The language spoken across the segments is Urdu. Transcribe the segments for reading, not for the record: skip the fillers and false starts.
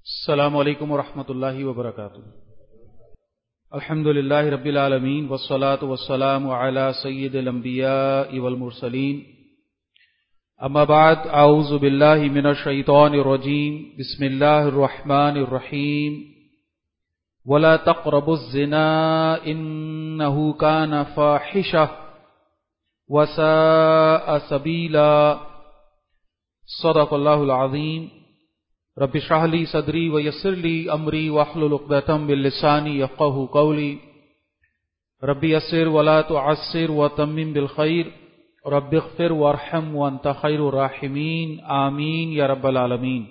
السلام علیکم ورحمۃ اللہ وبرکاتہ۔ الحمد للہ رب العالمین والصلاة والسلام علی سید الانبیاء والمرسلین، اما بعد، اعوذ باللہ من الشیطان الرجیم، بسم اللہ الرحمن الرحیم۔ ولا تقربوا الزنا انہ کان فاحشہ وساء سبیلا۔ صدق اللہ العظیم۔ رب اشرح لی صدری ویسر لی امری واحلل عقدۃ من لسانی یفقہوا قولی۔ رب یسر ولا تعسر وتمم بالخیر، رب اغفر وارحم وانت خیر الراحمین، آمین یا رب العالمین۔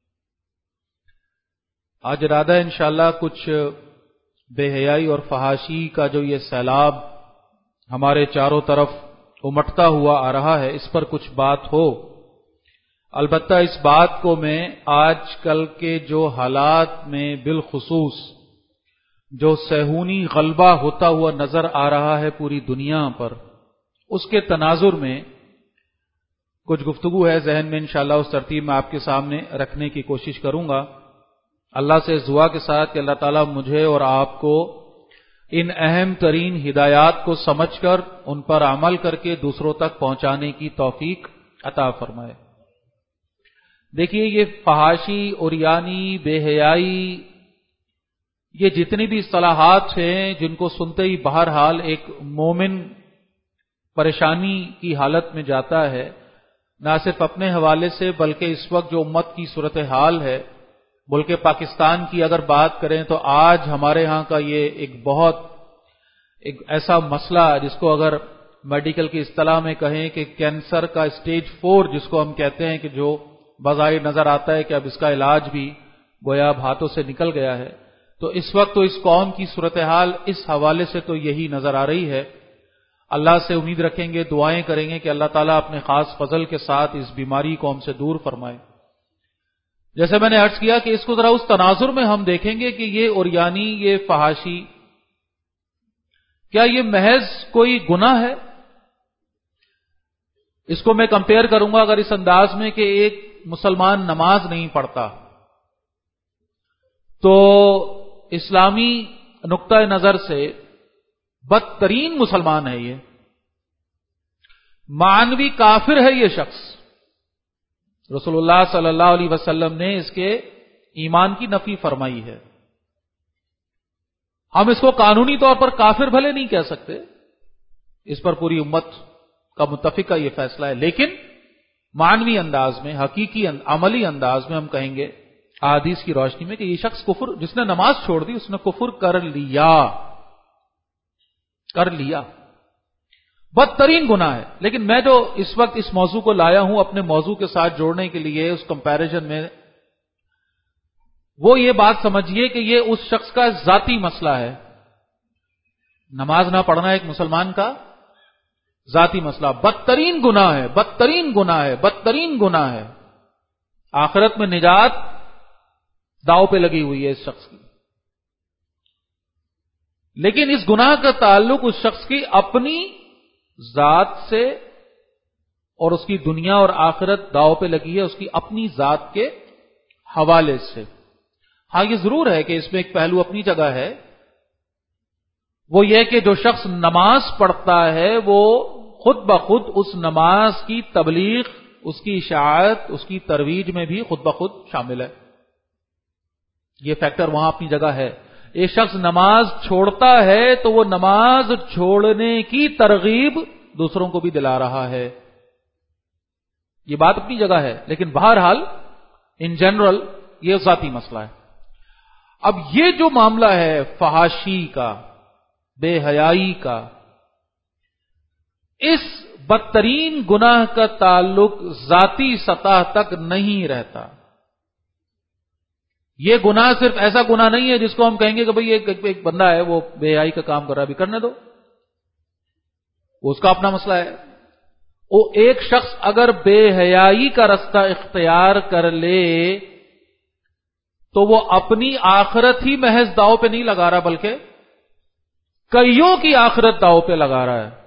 آج ارادہ ہے انشاءاللہ کچھ بے حیائی اور فحاشی کا جو یہ سیلاب ہمارے چاروں طرف امٹتا ہوا آ رہا ہے، اس پر کچھ بات ہو۔ البتہ اس بات کو میں آج کل کے جو حالات میں بالخصوص جو صہیونی غلبہ ہوتا ہوا نظر آ رہا ہے پوری دنیا پر، اس کے تناظر میں کچھ گفتگو ہے ذہن میں، انشاءاللہ اس ترتیب میں آپ کے سامنے رکھنے کی کوشش کروں گا، اللہ سے اس دعا کے ساتھ کہ اللہ تعالیٰ مجھے اور آپ کو ان اہم ترین ہدایات کو سمجھ کر ان پر عمل کر کے دوسروں تک پہنچانے کی توفیق عطا فرمائے۔ دیکھیے، یہ فحاشی، عریانی، بے حیائی، یہ جتنی بھی اصطلاحات ہیں جن کو سنتے ہی بہرحال ایک مومن پریشانی کی حالت میں جاتا ہے، نہ صرف اپنے حوالے سے بلکہ اس وقت جو امت کی صورتحال ہے، ملک پاکستان کی اگر بات کریں تو آج ہمارے ہاں کا یہ ایک ایسا مسئلہ جس کو اگر میڈیکل کی اصطلاح میں کہیں کہ کینسر کا اسٹیج 4 جس کو ہم کہتے ہیں، کہ جو بظاہر نظر آتا ہے کہ اب اس کا علاج بھی گویا اب ہاتھوں سے نکل گیا ہے، تو اس وقت تو اس قوم کی صورتحال اس حوالے سے تو یہی نظر آ رہی ہے۔ اللہ سے امید رکھیں گے، دعائیں کریں گے کہ اللہ تعالیٰ اپنے خاص فضل کے ساتھ اس بیماری کو ہم سے دور فرمائے۔ جیسے میں نے عرض کیا کہ اس کو ذرا اس تناظر میں ہم دیکھیں گے کہ یہ عریانی، یہ فحاشی، کیا یہ محض کوئی گناہ ہے؟ اس کو میں کمپیئر کروں گا اگر اس انداز میں کہ ایک مسلمان نماز نہیں پڑھتا تو اسلامی نقطہ نظر سے بدترین مسلمان ہے، یہ معنوی کافر ہے یہ شخص۔ رسول اللہ صلی اللہ علیہ وسلم نے اس کے ایمان کی نفی فرمائی ہے۔ ہم اس کو قانونی طور پر کافر بھلے نہیں کہہ سکتے، اس پر پوری امت کا متفقہ یہ فیصلہ ہے، لیکن معنوی انداز میں، حقیقی عملی انداز میں ہم کہیں گے احادیث کی روشنی میں کہ یہ شخص کفر، جس نے نماز چھوڑ دی اس نے کفر کر لیا، بدترین گناہ ہے۔ لیکن میں جو اس وقت اس موضوع کو لایا ہوں اپنے موضوع کے ساتھ جوڑنے کے لیے، اس کمپیریزن میں، وہ یہ بات سمجھیے کہ یہ اس شخص کا ذاتی مسئلہ ہے۔ نماز نہ پڑھنا ایک مسلمان کا ذاتی مسئلہ، بدترین گناہ ہے، بدترین گناہ ہے، بدترین گناہ ہے۔ آخرت میں نجات داؤ پہ لگی ہوئی ہے اس شخص کی۔ لیکن اس گناہ کا تعلق اس شخص کی اپنی ذات سے، اور اس کی دنیا اور آخرت داؤ پہ لگی ہے اس کی اپنی ذات کے حوالے سے۔ ہاں، یہ ضرور ہے کہ اس میں ایک پہلو اپنی جگہ ہے، وہ یہ کہ جو شخص نماز پڑھتا ہے وہ خود بخود اس نماز کی تبلیغ، اس کی اشاعت، اس کی ترویج میں بھی خود بخود شامل ہے۔ یہ فیکٹر وہاں اپنی جگہ ہے۔ ایک شخص نماز چھوڑتا ہے تو وہ نماز چھوڑنے کی ترغیب دوسروں کو بھی دلا رہا ہے، یہ بات اپنی جگہ ہے، لیکن بہرحال ان جنرل یہ ذاتی مسئلہ ہے۔ اب یہ جو معاملہ ہے فحاشی کا، بے حیائی کا، اس بدترین گناہ کا تعلق ذاتی سطح تک نہیں رہتا۔ یہ گناہ صرف ایسا گناہ نہیں ہے جس کو ہم کہیں گے کہ بھئی ایک بندہ ہے وہ بے حیائی کا کام کر رہا ہے، ابھی کرنے دو، وہ اس کا اپنا مسئلہ ہے۔ وہ ایک شخص اگر بے حیائی کا رستہ اختیار کر لے تو وہ اپنی آخرت ہی محض داؤ پہ نہیں لگا رہا بلکہ کئیوں کی آخرت داؤ پہ لگا رہا ہے۔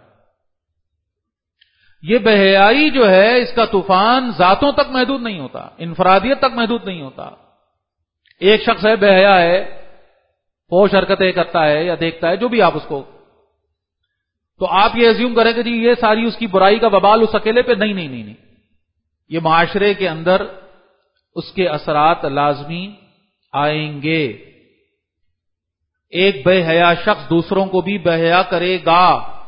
یہ بے حیائی جو ہے اس کا طوفان ذاتوں تک محدود نہیں ہوتا، انفرادیت تک محدود نہیں ہوتا، ایک شخص ہے، بے حیا ہے، فحش حرکتیں کرتا ہے یا دیکھتا ہے، جو بھی آپ اس کو، تو آپ یہ ایزیوم کریں کہ جی یہ ساری اس کی برائی کا وبال اس اکیلے پہ، نہیں نہیں نہیں نہیں، یہ معاشرے کے اندر اس کے اثرات لازمی آئیں گے. ایک بے حیا شخص دوسروں کو بھی بے حیا کرے گا.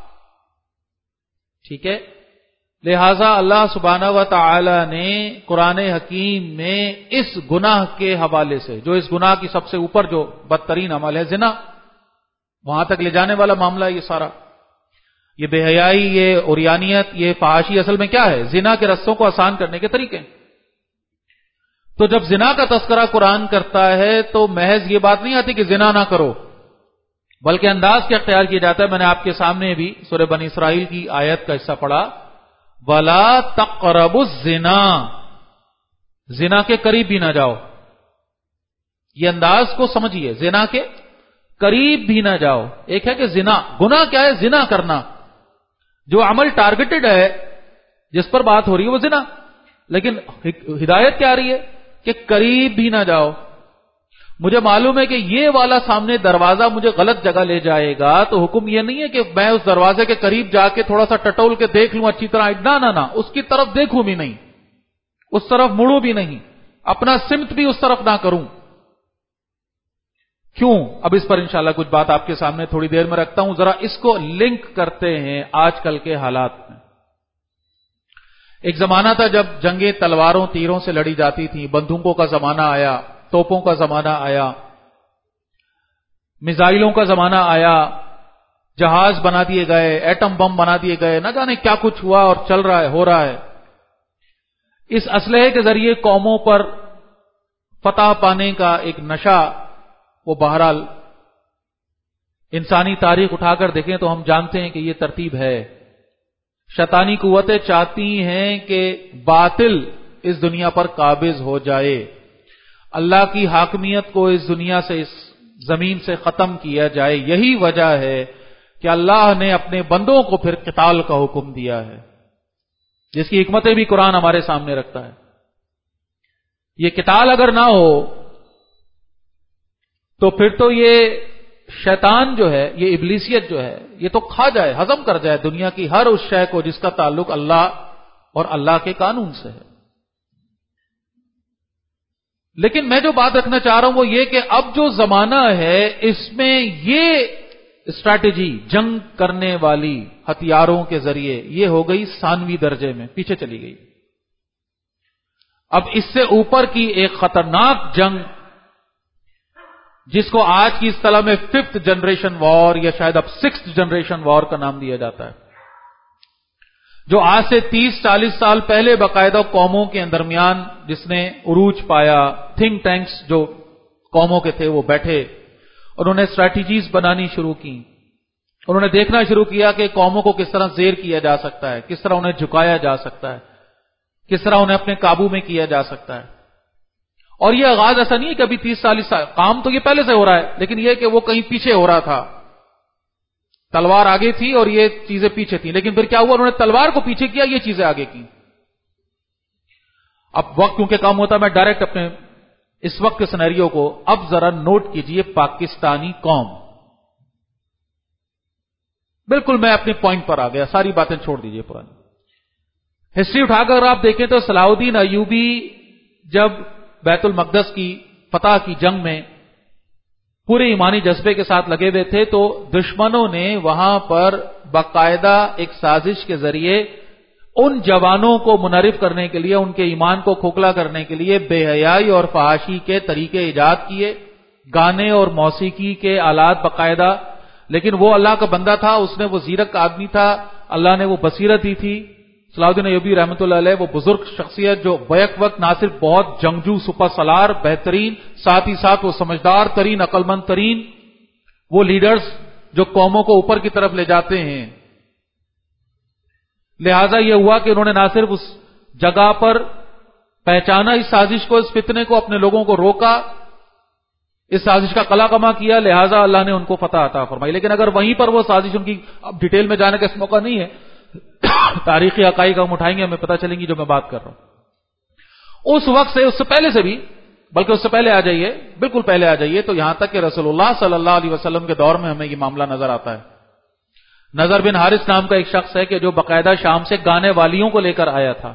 ٹھیک ہے، لہذا اللہ سبحانہ و تعالی نے قرآن حکیم میں اس گناہ کے حوالے سے، جو اس گناہ کی سب سے اوپر جو بدترین عمل ہے زنا، وہاں تک لے جانے والا معاملہ ہے یہ سارا، یہ بے حیائی، یہ عریانیت، یہ فحاشی اصل میں کیا ہے؟ زنا کے رستوں کو آسان کرنے کے طریقے. تو جب زنا کا تذکرہ قرآن کرتا ہے تو محض یہ بات نہیں آتی کہ زنا نہ کرو، بلکہ انداز کیا اختیار کیا جاتا ہے. میں نے آپ کے سامنے بھی سورہ بنی اسرائیل کی آیت کا حصہ پڑھا، وَلَا تَقْرَبُوا الزِّنَا، زنا کے قریب بھی نہ جاؤ. یہ انداز کو سمجھیے، زنا کے قریب بھی نہ جاؤ. ایک ہے کہ زنا، گناہ کیا ہے؟ زنا کرنا. جو عمل ٹارگٹڈ ہے، جس پر بات ہو رہی ہے وہ زنا، لیکن ہدایت کیا آ رہی ہے کہ قریب بھی نہ جاؤ. مجھے معلوم ہے کہ یہ والا سامنے دروازہ مجھے غلط جگہ لے جائے گا، تو حکم یہ نہیں ہے کہ میں اس دروازے کے قریب جا کے تھوڑا سا ٹٹول کے دیکھ لوں اچھی طرح، نہ اس کی طرف دیکھوں بھی نہیں، اس طرف مڑوں بھی نہیں، اپنا سمت بھی اس طرف نہ کروں. کیوں؟ اب اس پر انشاءاللہ کچھ بات آپ کے سامنے تھوڑی دیر میں رکھتا ہوں. ذرا اس کو لنک کرتے ہیں آج کل کے حالات میں. ایک زمانہ تھا جب جنگیں تلواروں تیروں سے لڑی جاتی تھیں، بندوقوں کا زمانہ آیا، توپوں کا زمانہ آیا، میزائلوں کا زمانہ آیا، جہاز بنا دیے گئے، ایٹم بم بنا دیے گئے، نہ جانے کیا کچھ ہوا اور چل رہا ہے، ہو رہا ہے. اس اسلحے کے ذریعے قوموں پر فتح پانے کا ایک نشہ، وہ بہرحال انسانی تاریخ اٹھا کر دیکھیں تو ہم جانتے ہیں کہ یہ ترتیب ہے. شیطانی قوتیں چاہتی ہیں کہ باطل اس دنیا پر قابض ہو جائے، اللہ کی حاکمیت کو اس دنیا سے، اس زمین سے ختم کیا جائے. یہی وجہ ہے کہ اللہ نے اپنے بندوں کو پھر قتال کا حکم دیا ہے، جس کی حکمتیں بھی قرآن ہمارے سامنے رکھتا ہے. یہ قتال اگر نہ ہو تو پھر تو یہ شیطان جو ہے، یہ ابلیسیت جو ہے، یہ تو کھا جائے، ہضم کر جائے دنیا کی ہر اس شے کو جس کا تعلق اللہ اور اللہ کے قانون سے ہے. لیکن میں جو بات رکھنا چاہ رہا ہوں وہ یہ کہ اب جو زمانہ ہے اس میں یہ اسٹریٹجی جنگ کرنے والی ہتھیاروں کے ذریعے یہ ہو گئی ثانوی درجے میں، پیچھے چلی گئی. اب اس سے اوپر کی ایک خطرناک جنگ، جس کو آج کی اصطلاح میں 5th جنریشن وار یا شاید اب 6th جنریشن وار کا نام دیا جاتا ہے، جو آج سے 30-40 سال پہلے باقاعدہ قوموں کے درمیان جس نے عروج پایا. تھنک ٹینکس جو قوموں کے تھے وہ بیٹھے، انہوں نے اسٹریٹجیز بنانی شروع کی، انہوں نے دیکھنا شروع کیا کہ قوموں کو کس طرح زیر کیا جا سکتا ہے، کس طرح انہیں جھکایا جا سکتا ہے، کس طرح انہیں اپنے قابو میں کیا جا سکتا ہے. اور یہ آغاز ایسا نہیں ہے کہ ابھی 30-40 سال، کام تو یہ پہلے سے ہو رہا ہے، لیکن یہ کہ وہ کہیں پیچھے ہو رہا تھا. تلوار آگے تھی اور یہ چیزیں پیچھے تھیں، لیکن پھر کیا ہوا، انہوں نے تلوار کو پیچھے کیا، یہ چیزیں آگے کی. اب وقت کیونکہ کام ہوتا ہے، میں ڈائریکٹ اپنے اس وقت کے سینیریو کو اب ذرا نوٹ کیجئے. پاکستانی قوم، بالکل میں اپنے پوائنٹ پر آ گیا، ساری باتیں چھوڑ دیجئے پرانی ہسٹری اٹھا کر آپ دیکھیں تو صلاح الدین ایوبی جب بیت المقدس کی فتح کی جنگ میں پورے ایمانی جذبے کے ساتھ لگے ہوئے تھے تو دشمنوں نے وہاں پر باقاعدہ ایک سازش کے ذریعے ان جوانوں کو منحرف کرنے کے لیے، ان کے ایمان کو کھوکھلا کرنے کے لیے بے حیائی اور فحاشی کے طریقے ایجاد کیے، گانے اور موسیقی کے آلات باقاعدہ. لیکن وہ اللہ کا بندہ تھا، اس نے وہ زیرک آدمی تھا، اللہ نے وہ بصیرت دی تھی. صلاح الدین ایوبی رحمۃ اللہ علیہ وہ بزرگ شخصیت جو بیک وقت نہ صرف بہت جنگجو سپر سالار بہترین، ساتھ ہی ساتھ وہ سمجھدار ترین، عقل مند ترین وہ لیڈرز جو قوموں کو اوپر کی طرف لے جاتے ہیں. لہذا یہ ہوا کہ انہوں نے نہ صرف اس جگہ پر پہچانا اس سازش کو، اس فتنے کو، اپنے لوگوں کو روکا، اس سازش کا قلع کما کیا، لہذا اللہ نے ان کو فتح عطا فرمائی. لیکن اگر وہیں پر وہ سازش ان کی، اب ڈیٹیل میں جانے کا اس موقع نہیں ہے، تاریخی حقائق ہم اٹھائیں گے، ہمیں پتہ چلیں گی جو میں بات کر رہا ہوں. اس وقت سے، اس سے پہلے سے بھی بلکہ اس سے پہلے آ جائیے، بالکل پہلے آ جائیے، تو یہاں تک کہ رسول اللہ صلی اللہ علیہ وسلم کے دور میں ہمیں یہ معاملہ نظر آتا ہے۔ نضر بن حارث نام کا ایک شخص ہے کہ جو باقاعدہ شام سے گانے والیوں کو لے کر آیا تھا،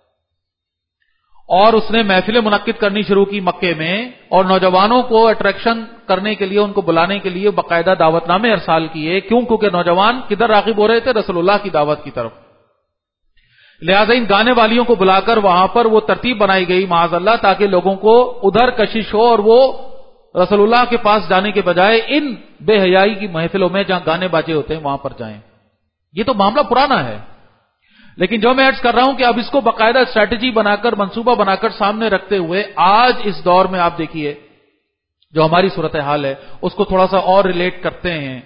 اور اس نے محفلیں منعقد کرنی شروع کی مکے میں، اور نوجوانوں کو اٹریکشن کرنے کے لیے، ان کو بلانے کے لیے باقاعدہ دعوت نامے ارسال کیے۔ کیوں؟ کیونکہ نوجوان کدھر راغب ہو رہے تھے؟ رسول اللہ کی دعوت کی طرف۔ لہذا ان گانے والیوں کو بلا کر وہاں پر وہ ترتیب بنائی گئی معاذ اللہ، تاکہ لوگوں کو ادھر کشش ہو اور وہ رسول اللہ کے پاس جانے کے بجائے ان بے حیائی کی محفلوں میں جہاں گانے باجے ہوتے ہیں وہاں پر جائیں۔ یہ تو معاملہ پرانا ہے، لیکن جو میں عرض کر رہا ہوں کہ اب اس کو باقاعدہ اسٹریٹجی بنا کر، منصوبہ بنا کر سامنے رکھتے ہوئے آج اس دور میں آپ دیکھیے جو ہماری صورتحال ہے اس کو تھوڑا سا اور ریلیٹ کرتے ہیں۔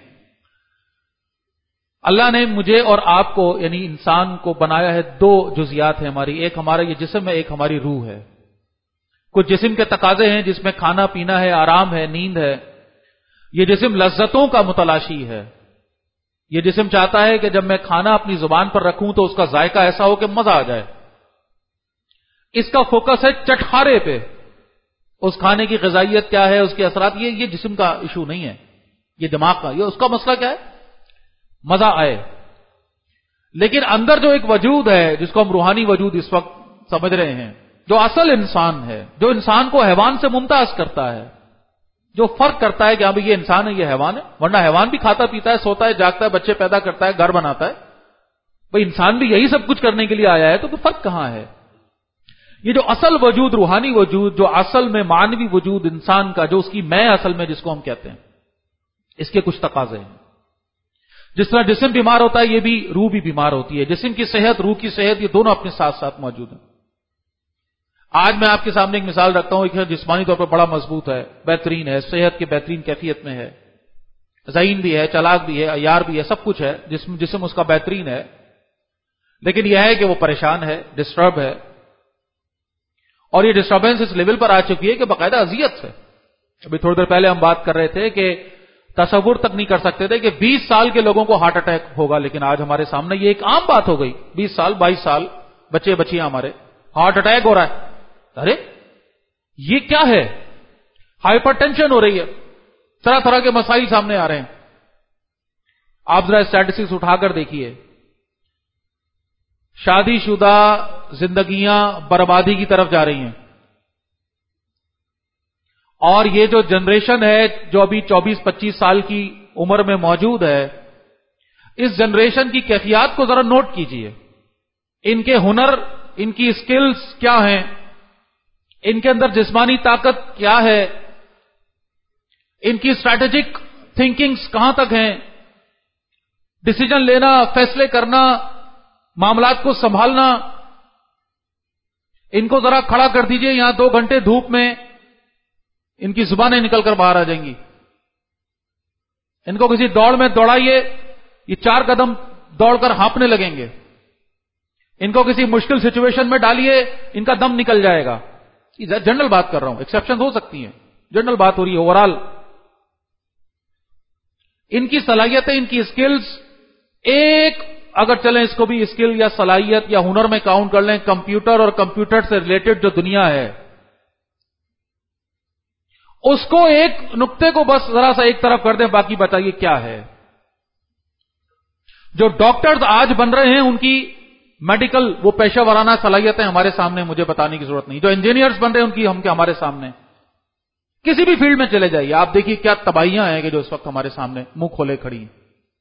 اللہ نے مجھے اور آپ کو یعنی انسان کو بنایا ہے، دو جزیات ہیں ہماری، ایک ہمارا یہ جسم ہے، ایک ہماری روح ہے۔ کچھ جسم کے تقاضے ہیں جس میں کھانا پینا ہے، آرام ہے، نیند ہے۔ یہ جسم لذتوں کا متلاشی ہے۔ یہ جسم چاہتا ہے کہ جب میں کھانا اپنی زبان پر رکھوں تو اس کا ذائقہ ایسا ہو کہ مزہ آ جائے۔ اس کا فوکس ہے چٹخارے پہ، اس کھانے کی غذائیت کیا ہے، اس کے اثرات، یہ جسم کا ایشو نہیں ہے، یہ دماغ کا، یہ اس کا مسئلہ کیا ہے؟ مزہ آئے۔ لیکن اندر جو ایک وجود ہے جس کو ہم روحانی وجود اس وقت سمجھ رہے ہیں، جو اصل انسان ہے، جو انسان کو حیوان سے ممتاز کرتا ہے، جو فرق کرتا ہے کہ ہاں بھئی یہ انسان ہے، یہ حیوان ہے، ورنہ حیوان بھی کھاتا پیتا ہے، سوتا ہے، جاگتا ہے، بچے پیدا کرتا ہے، گھر بناتا ہے، بھئی انسان بھی یہی سب کچھ کرنے کے لیے آیا ہے، تو پھر فرق کہاں ہے؟ یہ جو اصل وجود، روحانی وجود، جو اصل میں معنوی وجود انسان کا، جو اس کی میں اصل میں جس کو ہم کہتے ہیں، اس کے کچھ تقاضے ہیں۔ جس طرح جسم بیمار ہوتا ہے، یہ بھی روح بھی بیمار ہوتی ہے۔ جسم کی صحت، روح کی صحت، یہ دونوں اپنے ساتھ ساتھ موجود ہیں۔ آج میں آپ کے سامنے ایک مثال رکھتا ہوں، ایک جسمانی طور پر بڑا مضبوط ہے، بہترین ہے، صحت کے بہترین کیفیت میں ہے، ذہین بھی ہے، چالاک بھی ہے، عیار بھی ہے، سب کچھ ہے، جسم اس کا بہترین ہے، لیکن یہ ہے کہ وہ پریشان ہے، ڈسٹرب ہے، اور یہ ڈسٹربنس اس لیول پر آ چکی ہے کہ باقاعدہ اذیت ہے۔ ابھی تھوڑی دیر پہلے ہم بات کر رہے تھے کہ تصور تک نہیں کر سکتے تھے کہ 20 سال کے لوگوں کو ہارٹ اٹیک ہوگا، لیکن آج ہمارے سامنے یہ ایک عام بات ہو گئی۔ 20 سال 22 سال بچے بچیاں ہمارے ہارٹ اٹیک ہو رہا ہے۔ ارے یہ کیا ہے؟ ہائپر ٹینشن ہو رہی ہے، طرح طرح کے مسائل سامنے آ رہے ہیں۔ آپ ذرا اسٹیٹسٹکس اٹھا کر دیکھیے، شادی شدہ زندگیاں بربادی کی طرف جا رہی ہیں، اور یہ جو جنریشن ہے جو ابھی 24-25 سال کی عمر میں موجود ہے، اس جنریشن کی کیفیات کو ذرا نوٹ کیجئے۔ ان کے ہنر، ان کی سکلز کیا ہیں، ان کے اندر جسمانی طاقت کیا ہے، ان کی اسٹریٹجک تھنکنگز کہاں تک ہیں، ڈیسیجن لینا، فیصلے کرنا، معاملات کو سنبھالنا۔ ان کو ذرا کھڑا کر دیجئے یہاں 2 گھنٹے دھوپ میں، ان کی زبانیں نکل کر باہر آ جائیں گی۔ ان کو کسی دوڑ میں دوڑائیے، یہ 4 قدم دوڑ کر ہانپنے لگیں گے۔ ان کو کسی مشکل سچویشن میں ڈالیے، ان کا دم نکل جائے گا۔ جنرل بات کر رہا ہوں، ایکسیپشن ہو سکتی ہیں، جنرل بات ہو رہی ہے اوورال۔ ان کی صلاحیتیں، ان کی سکلز، ایک اگر چلیں اس کو بھی اسکل یا صلاحیت یا ہنر میں کاؤنٹ کر لیں، کمپیوٹر اور کمپیوٹر سے ریلیٹڈ جو دنیا ہے، اس کو ایک نقطے کو بس ذرا سا ایک طرف کر دیں، باقی بتائیے کیا ہے۔ جو ڈاکٹرز آج بن رہے ہیں، ان کی میڈیکل وہ پیشہ ورانہ صلاحیتیں ہمارے سامنے، مجھے بتانے کی ضرورت نہیں۔ جو انجینئرز بن رہے ہیں، ان کی ہمارے سامنے، کسی بھی فیلڈ میں چلے جائیے، آپ دیکھیے کیا تباہیاں ہیں کہ جو اس وقت ہمارے سامنے منہ کھولے کھڑی ہیں۔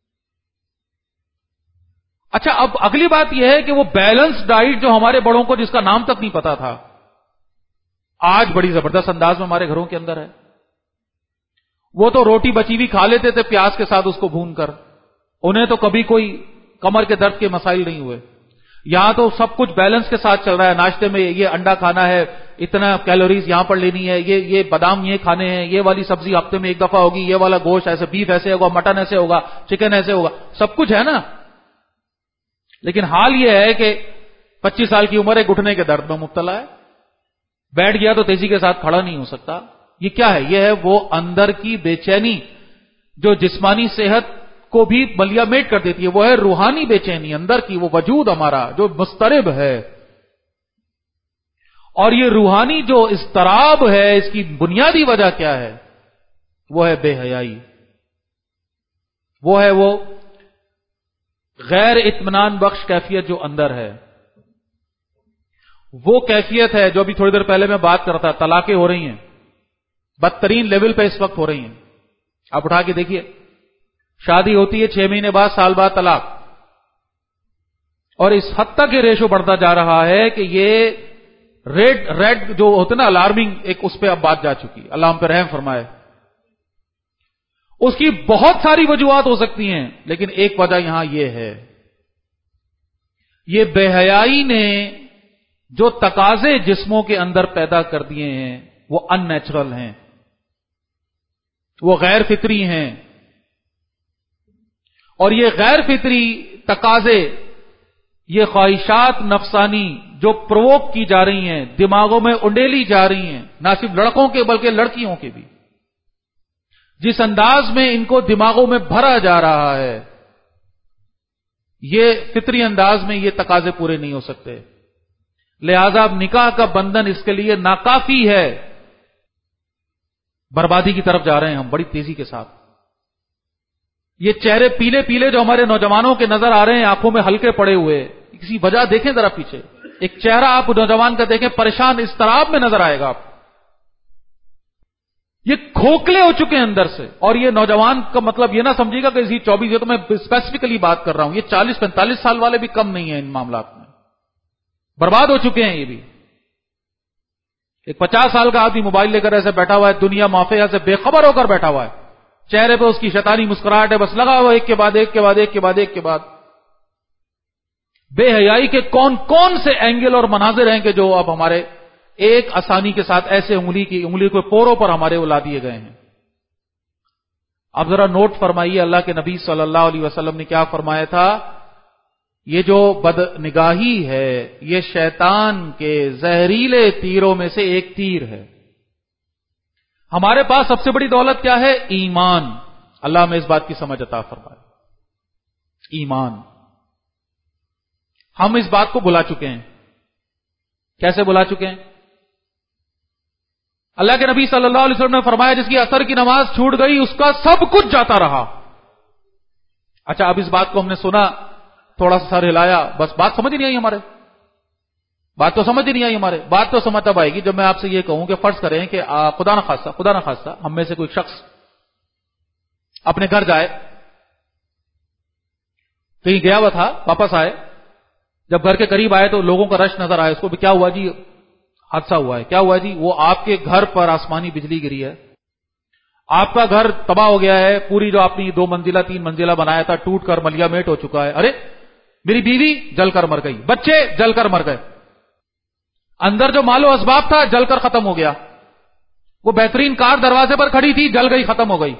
اچھا، اب اگلی بات یہ ہے کہ وہ بیلنس ڈائٹ جو ہمارے بڑوں کو، جس کا نام تک نہیں پتا تھا، آج بڑی زبردست انداز میں ہمارے گھروں کے اندر ہے۔ وہ تو روٹی بچی ہوئی کھا لیتے تھے پیاز کے ساتھ اس کو بھون کر، انہیں تو کبھی کوئی کمر کے درد کے مسائل نہیں ہوئے۔ یہاں تو سب کچھ بیلنس کے ساتھ چل رہا ہے، ناشتے میں یہ انڈا کھانا ہے، اتنا کیلوریز یہاں پر لینی ہے، یہ بادام یہ کھانے ہیں، یہ والی سبزی ہفتے میں 1 دفعہ ہوگی، یہ والا گوشت ایسے، بیف ایسے ہوگا، مٹن ایسے ہوگا، چکن ایسے ہوگا، سب کچھ ہے نا۔ لیکن حال یہ ہے کہ 25 سال کی عمر ہے، گھٹنے کے درد میں مبتلا ہے، بیٹھ گیا تو تیزی کے ساتھ کھڑا نہیں ہو سکتا۔ یہ کیا ہے؟ یہ ہے وہ اندر کی بے چینی جو جسمانی صحت کو بھی ملیا میٹ کر دیتی ہے، وہ ہے روحانی بے چینی، اندر کی وہ وجود ہمارا جو مضطرب ہے۔ اور یہ روحانی جو اضطراب ہے، اس کی بنیادی وجہ کیا ہے؟ وہ ہے بے حیائی، وہ ہے وہ غیر اطمینان بخش کیفیت جو اندر ہے. وہ کیفیت ہے جو ابھی تھوڑی دیر پہلے میں بات کر رہا تھا، طلاقیں ہو رہی ہیں، بدترین لیول پہ اس وقت ہو رہی ہیں. آپ اٹھا کے دیکھیے، شادی ہوتی ہے 6 مہینے بعد، سال بعد طلاق، اور اس حد تک یہ ریشو بڑھتا جا رہا ہے کہ یہ ریڈ جو ہوتے نا الارمنگ، ایک اس پہ اب بات جا چکی. اللہ ہم پہ رحم فرمائے. اس کی بہت ساری وجوہات ہو سکتی ہیں، لیکن ایک وجہ یہاں یہ ہے، یہ بے حیائی نے جو تقاضے جسموں کے اندر پیدا کر دیے ہیں وہ ان نیچرل ہیں، وہ غیر فطری ہیں. اور یہ غیر فطری تقاضے، یہ خواہشات نفسانی جو پرووک کی جا رہی ہیں، دماغوں میں انڈیلی جا رہی ہیں، نہ صرف لڑکوں کے بلکہ لڑکیوں کے بھی، جس انداز میں ان کو دماغوں میں بھرا جا رہا ہے، یہ فطری انداز میں یہ تقاضے پورے نہیں ہو سکتے. لہذا اب نکاح کا بندھن اس کے لیے ناکافی ہے. بربادی کی طرف جا رہے ہیں ہم بڑی تیزی کے ساتھ. یہ چہرے پیلے پیلے جو ہمارے نوجوانوں کے نظر آ رہے ہیں، آنکھوں میں ہلکے پڑے ہوئے، کسی وجہ دیکھیں ذرا پیچھے، ایک چہرہ آپ نوجوان کا دیکھیں، پریشان اضطراب میں نظر آئے گا آپ. یہ کھوکھلے ہو چکے ہیں اندر سے. اور یہ نوجوان کا مطلب یہ نہ سمجھیے گا کہ اسی 24، یہ تو میں اسپیسیفکلی بات کر رہا ہوں، یہ 40-45 سال والے بھی کم نہیں ہیں ان معاملات میں، برباد ہو چکے ہیں. یہ بھی ایک 50 سال کا آدمی موبائل لے کر ایسے بیٹھا ہوا ہے، دنیا مافیا سے بے خبر ہو کر بیٹھا ہوا ہے، چہرے پہ اس کی شیطانی مسکراہٹ ہے، بس لگا ہوا ایک کے بعد ایک کے بعد ایک کے بعد ایک کے بعد. بے حیائی کے کون کون سے اینگل اور مناظر ہیں کہ جو اب ہمارے ایک آسانی کے ساتھ ایسے انگلی کو پوروں پر ہمارے الا دیے گئے ہیں. اب ذرا نوٹ فرمائیے، اللہ کے نبی صلی اللہ علیہ وسلم نے کیا فرمایا تھا؟ یہ جو بد نگاہی ہے، یہ شیطان کے زہریلے تیروں میں سے ایک تیر ہے. ہمارے پاس سب سے بڑی دولت کیا ہے؟ ایمان. اللہ ہمیں اس بات کی سمجھ عطا فرمائے. ایمان. ہم اس بات کو بلا چکے ہیں. کیسے بلا چکے ہیں؟ اللہ کے نبی صلی اللہ علیہ وسلم نے فرمایا جس کی عصر کی نماز چھوٹ گئی اس کا سب کچھ جاتا رہا. اچھا، اب اس بات کو ہم نے سنا، تھوڑا سا سر ہلایا، بس بات سمجھ نہیں آئی ہمارے. بات تو سمجھ نہیں آئی ہمارے. بات تو سمجھ تب آئے گی جب میں آپ سے یہ کہوں کہ فرض کریں کہ خدا نہ خواستہ ہم میں سے کوئی شخص اپنے گھر جائے، کہیں گیا ہوا تھا، واپس آئے، جب گھر کے قریب آئے تو لوگوں کا رش نظر آئے. اس کو بھی کیا ہوا جی؟ حادثہ ہوا ہے. کیا ہوا جی؟ وہ آپ کے گھر پر آسمانی بجلی گری ہے، آپ کا گھر تباہ ہو گیا ہے، پوری جو آپ نے 2 منزلہ 3 منزلہ بنایا تھا ٹوٹ کر ملیا میٹ ہو چکا ہے. ارے میری بیوی جل کر مر گئی، بچے جل کر مر گئے، اندر جو مال و اسباب تھا جل کر ختم ہو گیا، وہ بہترین کار دروازے پر کھڑی تھی جل گئی، ختم ہو گئی.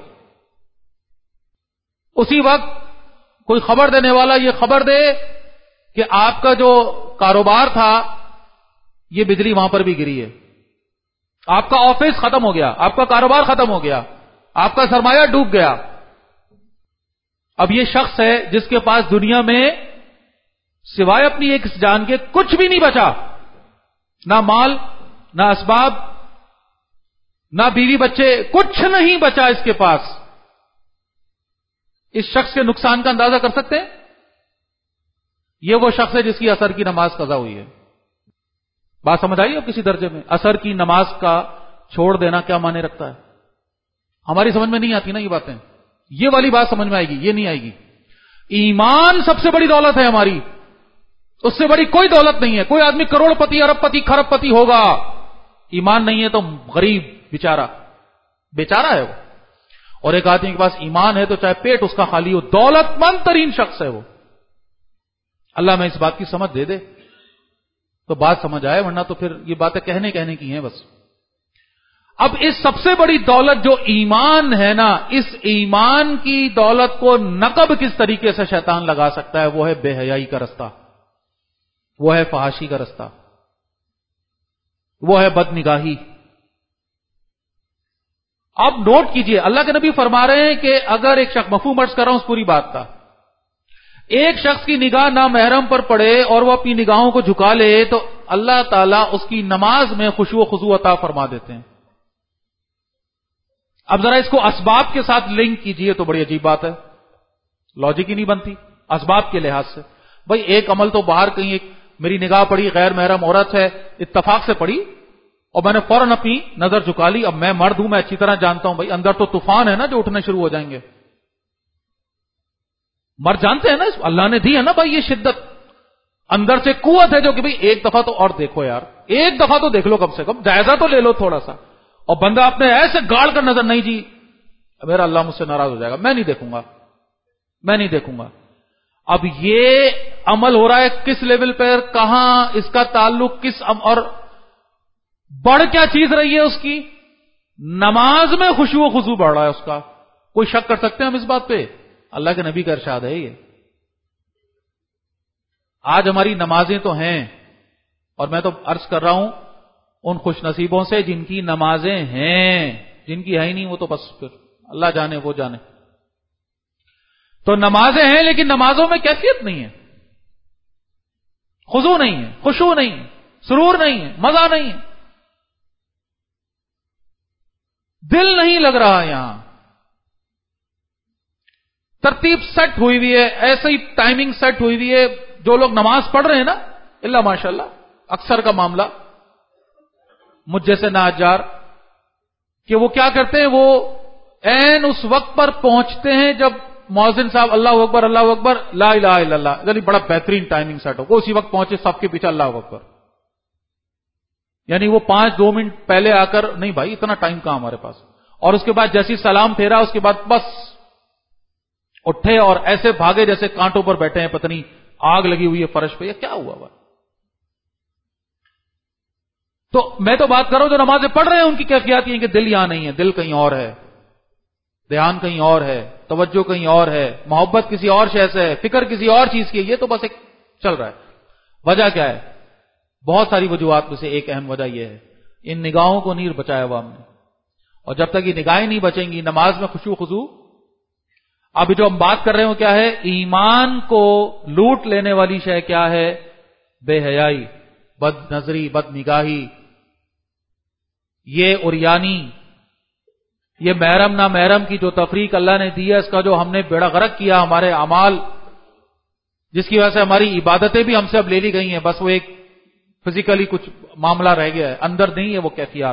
اسی وقت کوئی خبر دینے والا یہ خبر دے کہ آپ کا جو کاروبار تھا یہ بجلی وہاں پر بھی گری ہے، آپ کا آفس ختم ہو گیا، آپ کا کاروبار ختم ہو گیا، آپ کا سرمایہ ڈوب گیا. اب یہ شخص ہے جس کے پاس دنیا میں سوائے اپنی ایک جان کے کچھ بھی نہیں بچا، نہ مال، نہ اسباب، نہ بیوی بچے، کچھ نہیں بچا اس کے پاس. اس شخص کے نقصان کا اندازہ کر سکتے ہیں؟ یہ وہ شخص ہے جس کی عصر کی نماز قضا ہوئی ہے. بات سمجھ آئی اب کسی درجے میں؟ عصر کی نماز کا چھوڑ دینا کیا معنی رکھتا ہے؟ ہماری سمجھ میں نہیں آتی نا یہ باتیں. یہ والی بات سمجھ میں آئے گی، یہ نہیں آئے گی. ایمان سب سے بڑی دولت ہے ہماری، اس سے بڑی کوئی دولت نہیں ہے. کوئی آدمی کروڑ پتی، ارب پتی، کھرب پتی ہوگا، ایمان نہیں ہے تو غریب بیچارہ ہے وہ. اور ایک آدمی کے پاس ایمان ہے تو چاہے پیٹ اس کا خالی ہو، دولت مند ترین شخص ہے وہ. اللہ میں اس بات کی سمجھ دے تو بات سمجھ آئے، ورنہ تو پھر یہ باتیں کہنے کی ہیں بس. اب اس سب سے بڑی دولت جو ایمان ہے نا، اس ایمان کی دولت کو نقب کس طریقے سے شیطان لگا سکتا ہے؟ وہ ہے بے حیائی کا رستہ، وہ ہے فحاشی کا رستہ، وہ ہے بد نگاہی. اب نوٹ کیجئے، اللہ کے نبی فرما رہے ہیں کہ اگر ایک شخص، مفہوم عرض کر رہا ہوں اس پوری بات کا، ایک شخص کی نگاہ نامحرم پر پڑے اور وہ اپنی نگاہوں کو جھکا لے تو اللہ تعالیٰ اس کی نماز میں خشوع و خضوع عطا فرما دیتے ہیں. اب ذرا اس کو اسباب کے ساتھ لنک کیجئے تو بڑی عجیب بات ہے، لاجک ہی نہیں بنتی. اسباب کے لحاظ سے بھائی ایک عمل تو باہر کہیں ایک میری نگاہ پڑی، غیر محرم عورت ہے، اتفاق سے پڑی اور میں نے فوراً اپنی نظر جھکا لی. اب میں مرد ہوں، میں اچھی طرح جانتا ہوں بھائی اندر تو طوفان ہے نا جو اٹھنے شروع ہو جائیں گے. مرد جانتے ہیں نا، اللہ نے دی ہے نا بھائی یہ شدت، اندر سے قوت ہے جو کہ بھائی ایک دفعہ تو اور دیکھو یار، ایک دفعہ تو دیکھ لو، کم سے کم جائزہ تو لے لو تھوڑا سا. اور بندہ اپنے ایسے گاڑ کر نظر نہیں جی میرا اللہ مجھ سے ناراض ہو جائے گا، میں نہیں دیکھوں گا، میں نہیں دیکھوں گا. اب یہ عمل ہو رہا ہے کس لیول پر، کہاں، اس کا تعلق کس اور بڑھ کیا چیز رہی ہے اس کی؟ نماز میں خشوع و خضوع بڑھ رہا ہے اس کا. کوئی شک کر سکتے ہیں ہم اس بات پہ؟ اللہ کے نبی کا ارشاد ہے یہ. آج ہماری نمازیں تو ہیں، اور میں تو عرض کر رہا ہوں ان خوش نصیبوں سے جن کی نمازیں ہیں، جن کی ہے ہی نہیں وہ تو بس پھر اللہ جانے وہ جانے. تو نمازیں ہیں لیکن نمازوں میں کیفیت نہیں ہے، خضوع نہیں ہے، خشوع نہیں ہے، سرور نہیں ہے، مزہ نہیں ہے، دل نہیں لگ رہا. یہاں ترتیب سیٹ ہوئی ہوئی ہے، ایسے ہی ٹائمنگ سیٹ ہوئی ہوئی ہے. جو لوگ نماز پڑھ رہے ہیں نا، اللہ ماشاءاللہ اکثر کا معاملہ مجھ جیسے ناجار کہ وہ کیا کرتے ہیں، وہ عین اس وقت پر پہنچتے ہیں جب مؤذن صاحب اللہ اکبر اللہ اکبر لا الہ الا اللہ، یعنی بڑا بہترین ٹائمنگ سیٹ ہو، وہ اسی وقت پہنچے سب کے پیچھے اللہ اکبر. یعنی وہ 5-2 منٹ پہلے آ کر نہیں بھائی اتنا ٹائم کہاں ہمارے پاس. اور اس کے بعد جیسی سلام پھیرا اس کے بعد بس اٹھے اور ایسے بھاگے جیسے کانٹوں پر بیٹھے ہیں، پتہ نہیں آگ لگی ہوئی ہے فرش پہ یا کیا ہوا ہوا. تو میں تو بات کر رہا ہوں جو نمازیں پڑھ رہے ہیں ان کی کیفیات یہ ہے کہ دل یہاں نہیں ہے، دل کہیں اور ہے، دھیان کہیں اور ہے، توجہ کہیں اور ہے، محبت کسی اور شے سے ہے، فکر کسی اور چیز کی ہے. یہ تو بس ایک چل رہا ہے. وجہ کیا ہے؟ بہت ساری وجوہات میں سے ایک اہم وجہ یہ ہے ان نگاہوں کو نہیں بچایا ہوا ہم نے. اور جب تک یہ نگاہیں نہیں بچیں گی نماز میں خشوع خضوع. ابھی جو ہم بات کر رہے ہوں کیا ہے؟ ایمان کو لوٹ لینے والی شے کیا ہے؟ بے حیائی، بد نظری، بد نگاہی، یہ عریانی، یہ محرم نہ محرم کی جو تفریق اللہ نے دی ہے، اس کا جو ہم نے بیڑا غرق کیا ہمارے اعمال، جس کی وجہ سے ہماری عبادتیں بھی ہم سے اب لے لی گئی ہیں. بس وہ ایک فزیکلی کچھ معاملہ رہ گیا ہے، اندر نہیں ہے وہ کیفیات.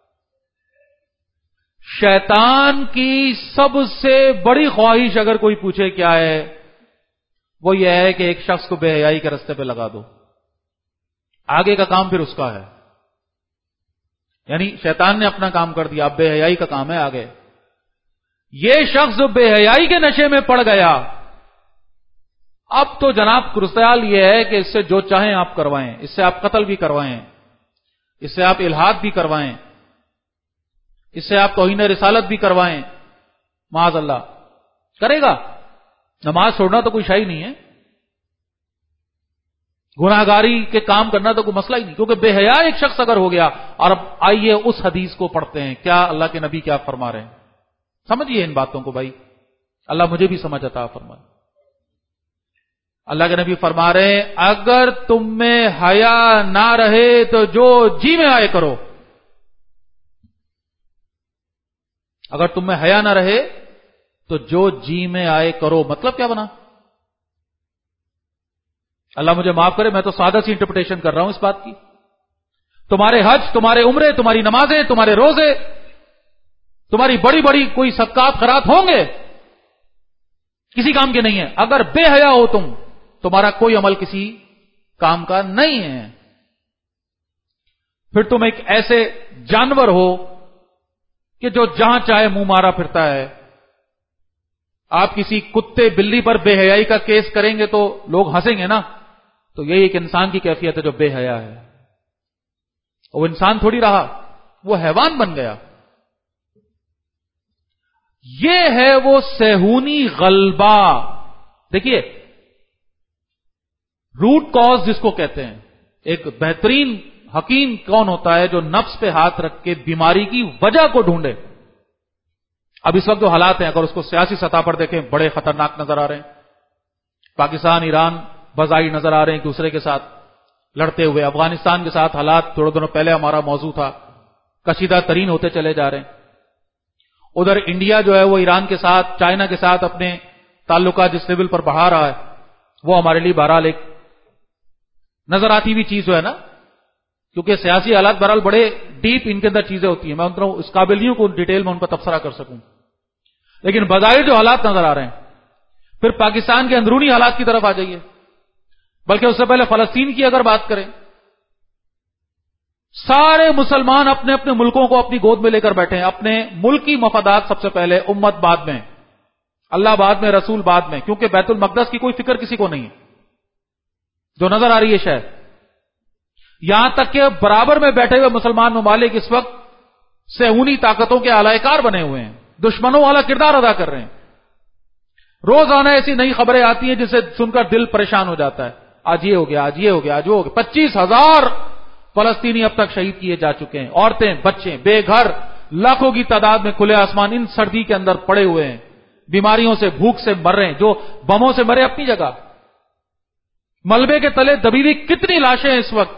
شیطان کی سب سے بڑی خواہش اگر کوئی پوچھے کیا ہے، وہ یہ ہے کہ ایک شخص کو بے حیائی کے رستے پہ لگا دو. آگے کا کام پھر اس کا ہے. یعنی شیطان نے اپنا کام کر دیا، اب بے حیائی کا کام ہے آگے. یہ شخص جو بے حیائی کے نشے میں پڑ گیا، اب تو جناب کرسیال یہ ہے کہ اس سے جو چاہیں آپ کروائیں، اس سے آپ قتل بھی کروائیں، اس سے آپ الحاد بھی کروائیں، اس سے آپ توہین رسالت بھی کروائیں، معاذ اللہ کرے گا. نماز چھوڑنا تو کوئی شے ہی نہیں ہے، گناہگاری کے کام کرنا تو کوئی مسئلہ ہی نہیں، کیونکہ بے حیا ایک شخص اگر ہو گیا. اور اب آئیے اس حدیث کو پڑھتے ہیں، کیا اللہ کے نبی کیا فرما رہے ہیں، سمجھیے ان باتوں کو بھائی، اللہ مجھے بھی سمجھ عطا فرمائے. اللہ کے نبی فرما رہے ہیں اگر تم میں حیا نہ رہے تو جو جی میں آئے کرو. اگر تم میں حیا نہ رہے تو جو جی میں آئے کرو. مطلب کیا بنا؟ اللہ مجھے معاف کرے، میں تو سادہ سی انٹرپریٹیشن کر رہا ہوں اس بات کی. تمہارے حج، تمہارے عمرے، تمہاری نمازیں، تمہارے روزے، تمہاری بڑی بڑی کوئی صدقات خیرات ہوں گے، کسی کام کے نہیں ہیں. اگر بے حیا ہو تمہارا کوئی عمل کسی کام کا نہیں ہے. پھر تم ایک ایسے جانور ہو کہ جو جہاں چاہے منہ مارا پھرتا ہے. آپ کسی کتے بلی پر بے حیائی کا کیس کریں گے تو لوگ ہنسیں گے نا. تو یہی ایک انسان کی کیفیت ہے جو بے حیا ہے. وہ انسان تھوڑی رہا، وہ حیوان بن گیا. یہ ہے وہ صہیونی غلبہ. دیکھیے روٹ کاز جس کو کہتے ہیں، ایک بہترین حکیم کون ہوتا ہے جو نفس پہ ہاتھ رکھ کے بیماری کی وجہ کو ڈھونڈے. اب اس وقت جو حالات ہیں اگر اس کو سیاسی سطح پر دیکھیں بڑے خطرناک نظر آ رہے ہیں. پاکستان ایران بظاہر نظر آ رہے ہیں ایک دوسرے کے ساتھ. لڑتے ہوئے. افغانستان کے ساتھ حالات تھوڑے دنوں پہلے ہمارا موضوع تھا, کشیدہ ترین ہوتے چلے جا رہے ہیں. ادھر انڈیا جو ہے وہ ایران کے ساتھ, چائنا کے ساتھ اپنے تعلقات جس لیول پر بڑھا رہا ہے, وہ ہمارے لیے بہرحال ایک نظر آتی ہوئی چیز جو ہے نا, کیونکہ سیاسی حالات بہرحال بڑے ڈیپ ان کے اندر چیزیں ہوتی ہیں, میں اس قابل نہیں ہوں کہ ڈیٹیل میں ان پر تبصرہ کر سکوں, لیکن بظاہر جو حالات نظر آ رہے ہیں. پھر پاکستان کے اندرونی حالات کی طرف آ جائیے, بلکہ اس سے پہلے فلسطین کی اگر بات کریں, سارے مسلمان اپنے اپنے ملکوں کو اپنی گود میں لے کر بیٹھے ہیں, اپنے ملکی مفادات سب سے پہلے, امت بعد میں, اللہ بعد میں, رسول بعد میں, کیونکہ بیت المقدس کی کوئی فکر کسی کو نہیں ہے جو نظر آ رہی ہے شاید. یہاں تک کہ برابر میں بیٹھے ہوئے مسلمان ممالک اس وقت صہیونی طاقتوں کے اعلی کار بنے ہوئے ہیں, دشمنوں والا کردار ادا کر رہے ہیں. روزانہ ایسی نئی خبریں آتی ہیں جسے سن کر دل پریشان ہو جاتا ہے, آج یہ ہو گیا, آج یہ ہو گیا, آج وہ ہو گیا. 25,000 فلسطینی اب تک شہید کیے جا چکے ہیں, عورتیں, بچے, بے گھر, لاکھوں کی تعداد میں کھلے آسمان ان سردی کے اندر پڑے ہوئے ہیں, بیماریوں سے, بھوک سے مر رہے ہیں, جو بموں سے مرے اپنی جگہ, ملبے کے تلے دبی ہوئی کتنی لاشیں ہیں اس وقت.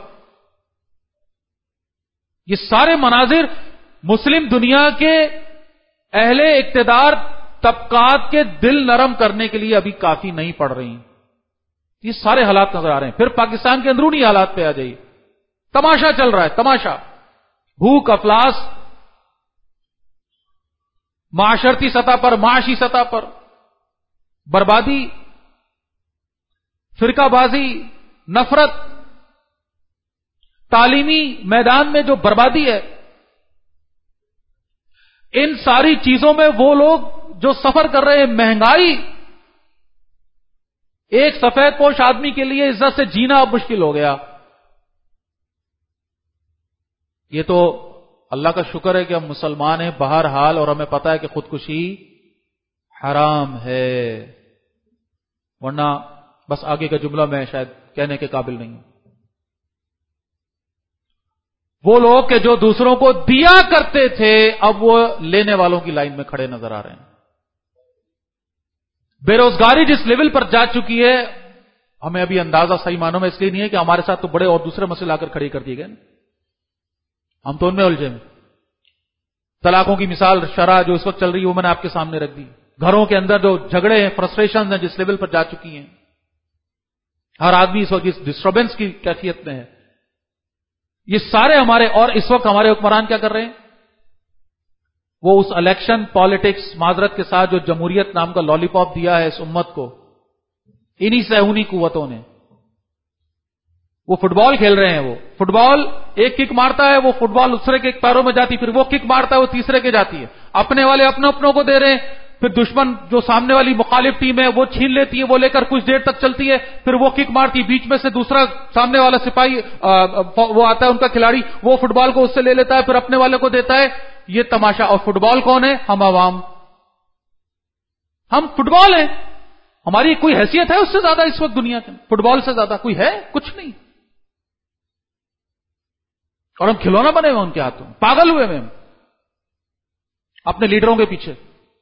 یہ سارے مناظر مسلم دنیا کے اہل اقتدار طبقات کے دل نرم کرنے کے لیے ابھی کافی نہیں پڑ رہی. یہ سارے حالات نظر آ رہے ہیں. پھر پاکستان کے اندرونی حالات پہ آ جائیے, تماشا چل رہا ہے, تماشا, بھوک, افلاس, معاشرتی سطح پر, معاشی سطح پر بربادی, فرقہ بازی, نفرت, تعلیمی میدان میں جو بربادی ہے. ان ساری چیزوں میں وہ لوگ جو سفر کر رہے ہیں, مہنگائی, ایک سفید پوش آدمی کے لیے عزت سے جینا اب مشکل ہو گیا. یہ تو اللہ کا شکر ہے کہ ہم مسلمان ہیں بہرحال, اور ہمیں پتا ہے کہ خودکشی حرام ہے, ورنہ بس آگے کا جملہ میں شاید کہنے کے قابل نہیں ہوں. وہ لوگ کہ جو دوسروں کو دیا کرتے تھے اب وہ لینے والوں کی لائن میں کھڑے نظر آ رہے ہیں. بے روزگاری جس لیول پر جا چکی ہے, ہمیں ابھی اندازہ صحیح معنوں میں اس لیے نہیں ہے کہ ہمارے ساتھ تو بڑے اور دوسرے مسئلے آ کر کھڑے کر دیے گئے, ہم تو ان میں الجھے. طلاقوں کی مثال شرح جو اس وقت چل رہی ہے وہ میں نے آپ کے سامنے رکھ دی. گھروں کے اندر جو جھگڑے ہیں, فرسٹریشن ہیں جس لیول پر جا چکی ہیں, ہر آدمی اس وقت اس ڈسٹربنس کی کیفیت میں ہے. یہ سارے ہمارے, اور اس وقت ہمارے حکمران کیا کر رہے ہیں, وہ اس الیکشن پالیٹکس معذرت کے ساتھ جو جمہوریت نام کا لالی پاپ دیا ہے اس امت کو انہی صہیونی قوتوں نے, وہ فٹ بال کھیل رہے ہیں. وہ فٹ بال ایک کک مارتا ہے, وہ فٹ بال دوسرے کے پیروں میں جاتی, پھر وہ کک مارتا ہے, وہ تیسرے کے جاتی ہے. اپنے والے اپنے اپنوں کو دے رہے ہیں, پھر دشمن جو سامنے والی مخالف ٹیم ہے وہ چھین لیتی ہے, وہ لے کر کچھ دیر تک چلتی ہے, پھر وہ کک مارتی, بیچ میں سے دوسرا سامنے والا سپاہی وہ آتا ہے ان کا کھلاڑی, وہ فٹ بال کو اس سے لے لیتا ہے, پھر اپنے والے کو دیتا ہے. یہ تماشا. اور فٹ بال کون ہے؟ ہم عوام, ہم فٹ بال ہیں. ہماری کوئی حیثیت ہے اس سے زیادہ اس وقت دنیا کے فٹ بال سے زیادہ کوئی ہے؟ کچھ نہیں. اور ہم کھلونا بنے ہوئے ان کے ہاتھوں, پاگل ہوئے ہم اپنے لیڈروں کے پیچھے.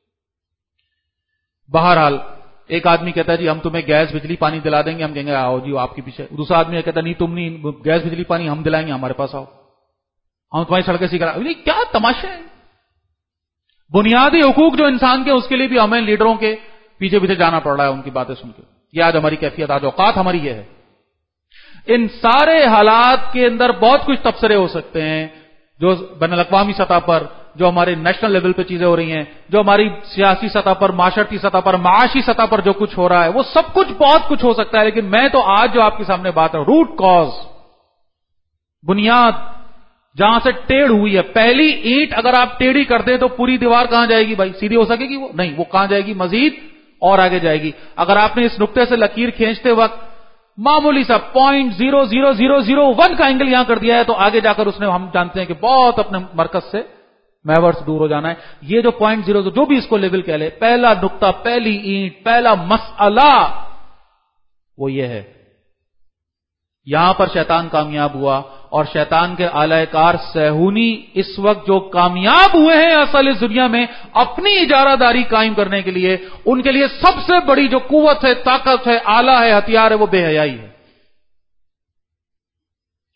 بہرحال ایک آدمی کہتا ہے جی ہم تمہیں گیس بجلی پانی دلا دیں گے, ہم کہیں گے آؤ جی آپ کے پیچھے. دوسرا آدمی کہتا ہے نہیں تم نہیں, گیس بجلی پانی ہم دلائیں گے, ہمارے پاس آؤ, ہم تمہاری سڑکیں سکھا. کیا تماشا ہے. بنیادی حقوق جو انسان کے, اس کے لیے بھی ہمیں لیڈروں کے پیچھے پیچھے جانا پڑ رہا ہے ان کی باتیں سن کے. یہ آج ہماری کیفیت, آج اوقات ہماری یہ ہے. ان سارے حالات کے اندر بہت کچھ تبصرے ہو سکتے ہیں, جو بین الاقوامی سطح پر, جو ہمارے نیشنل لیول پہ چیزیں ہو رہی ہیں, جو ہماری سیاسی سطح پر, معاشرتی سطح پر, معاشی سطح پر جو کچھ ہو رہا ہے, وہ سب کچھ بہت کچھ ہو سکتا ہے. لیکن میں تو آج جو آپ کے سامنے بات ہے, روٹ کاز, بنیاد جہاں سے ٹیڑھ ہوئی ہے, پہلی اینٹ اگر آپ ٹیڑھی کر دیں تو پوری دیوار کہاں جائے گی بھائی؟ سیدھی ہو سکے گی وہ؟ نہیں, وہ کہاں جائے گی؟ مزید اور آگے جائے گی. اگر آپ نے اس نقطے سے لکیر کھینچتے وقت معمولی سا 0.0001 کا اینگل یہاں کر دیا ہے تو آگے جا کر اس نے, ہم جانتے ہیں کہ بہت اپنے مرکز سے محور سے دور ہو جانا ہے. یہ جو 0.00 جو بھی اس کو لیول کہہ لے, پہلا نقطہ, پہلی اینٹ, پہلا مسئلہ وہ یہ ہے. یہاں پر شیطان کامیاب ہوا, اور شیطان کے اعلی کار صہیونی اس وقت جو کامیاب ہوئے ہیں اصل اس دنیا میں اپنی اجارہ داری قائم کرنے کے لیے, ان کے لیے سب سے بڑی جو قوت ہے, طاقت ہے, آلہ ہے, ہتھیار ہے, وہ بے حیائی ہے.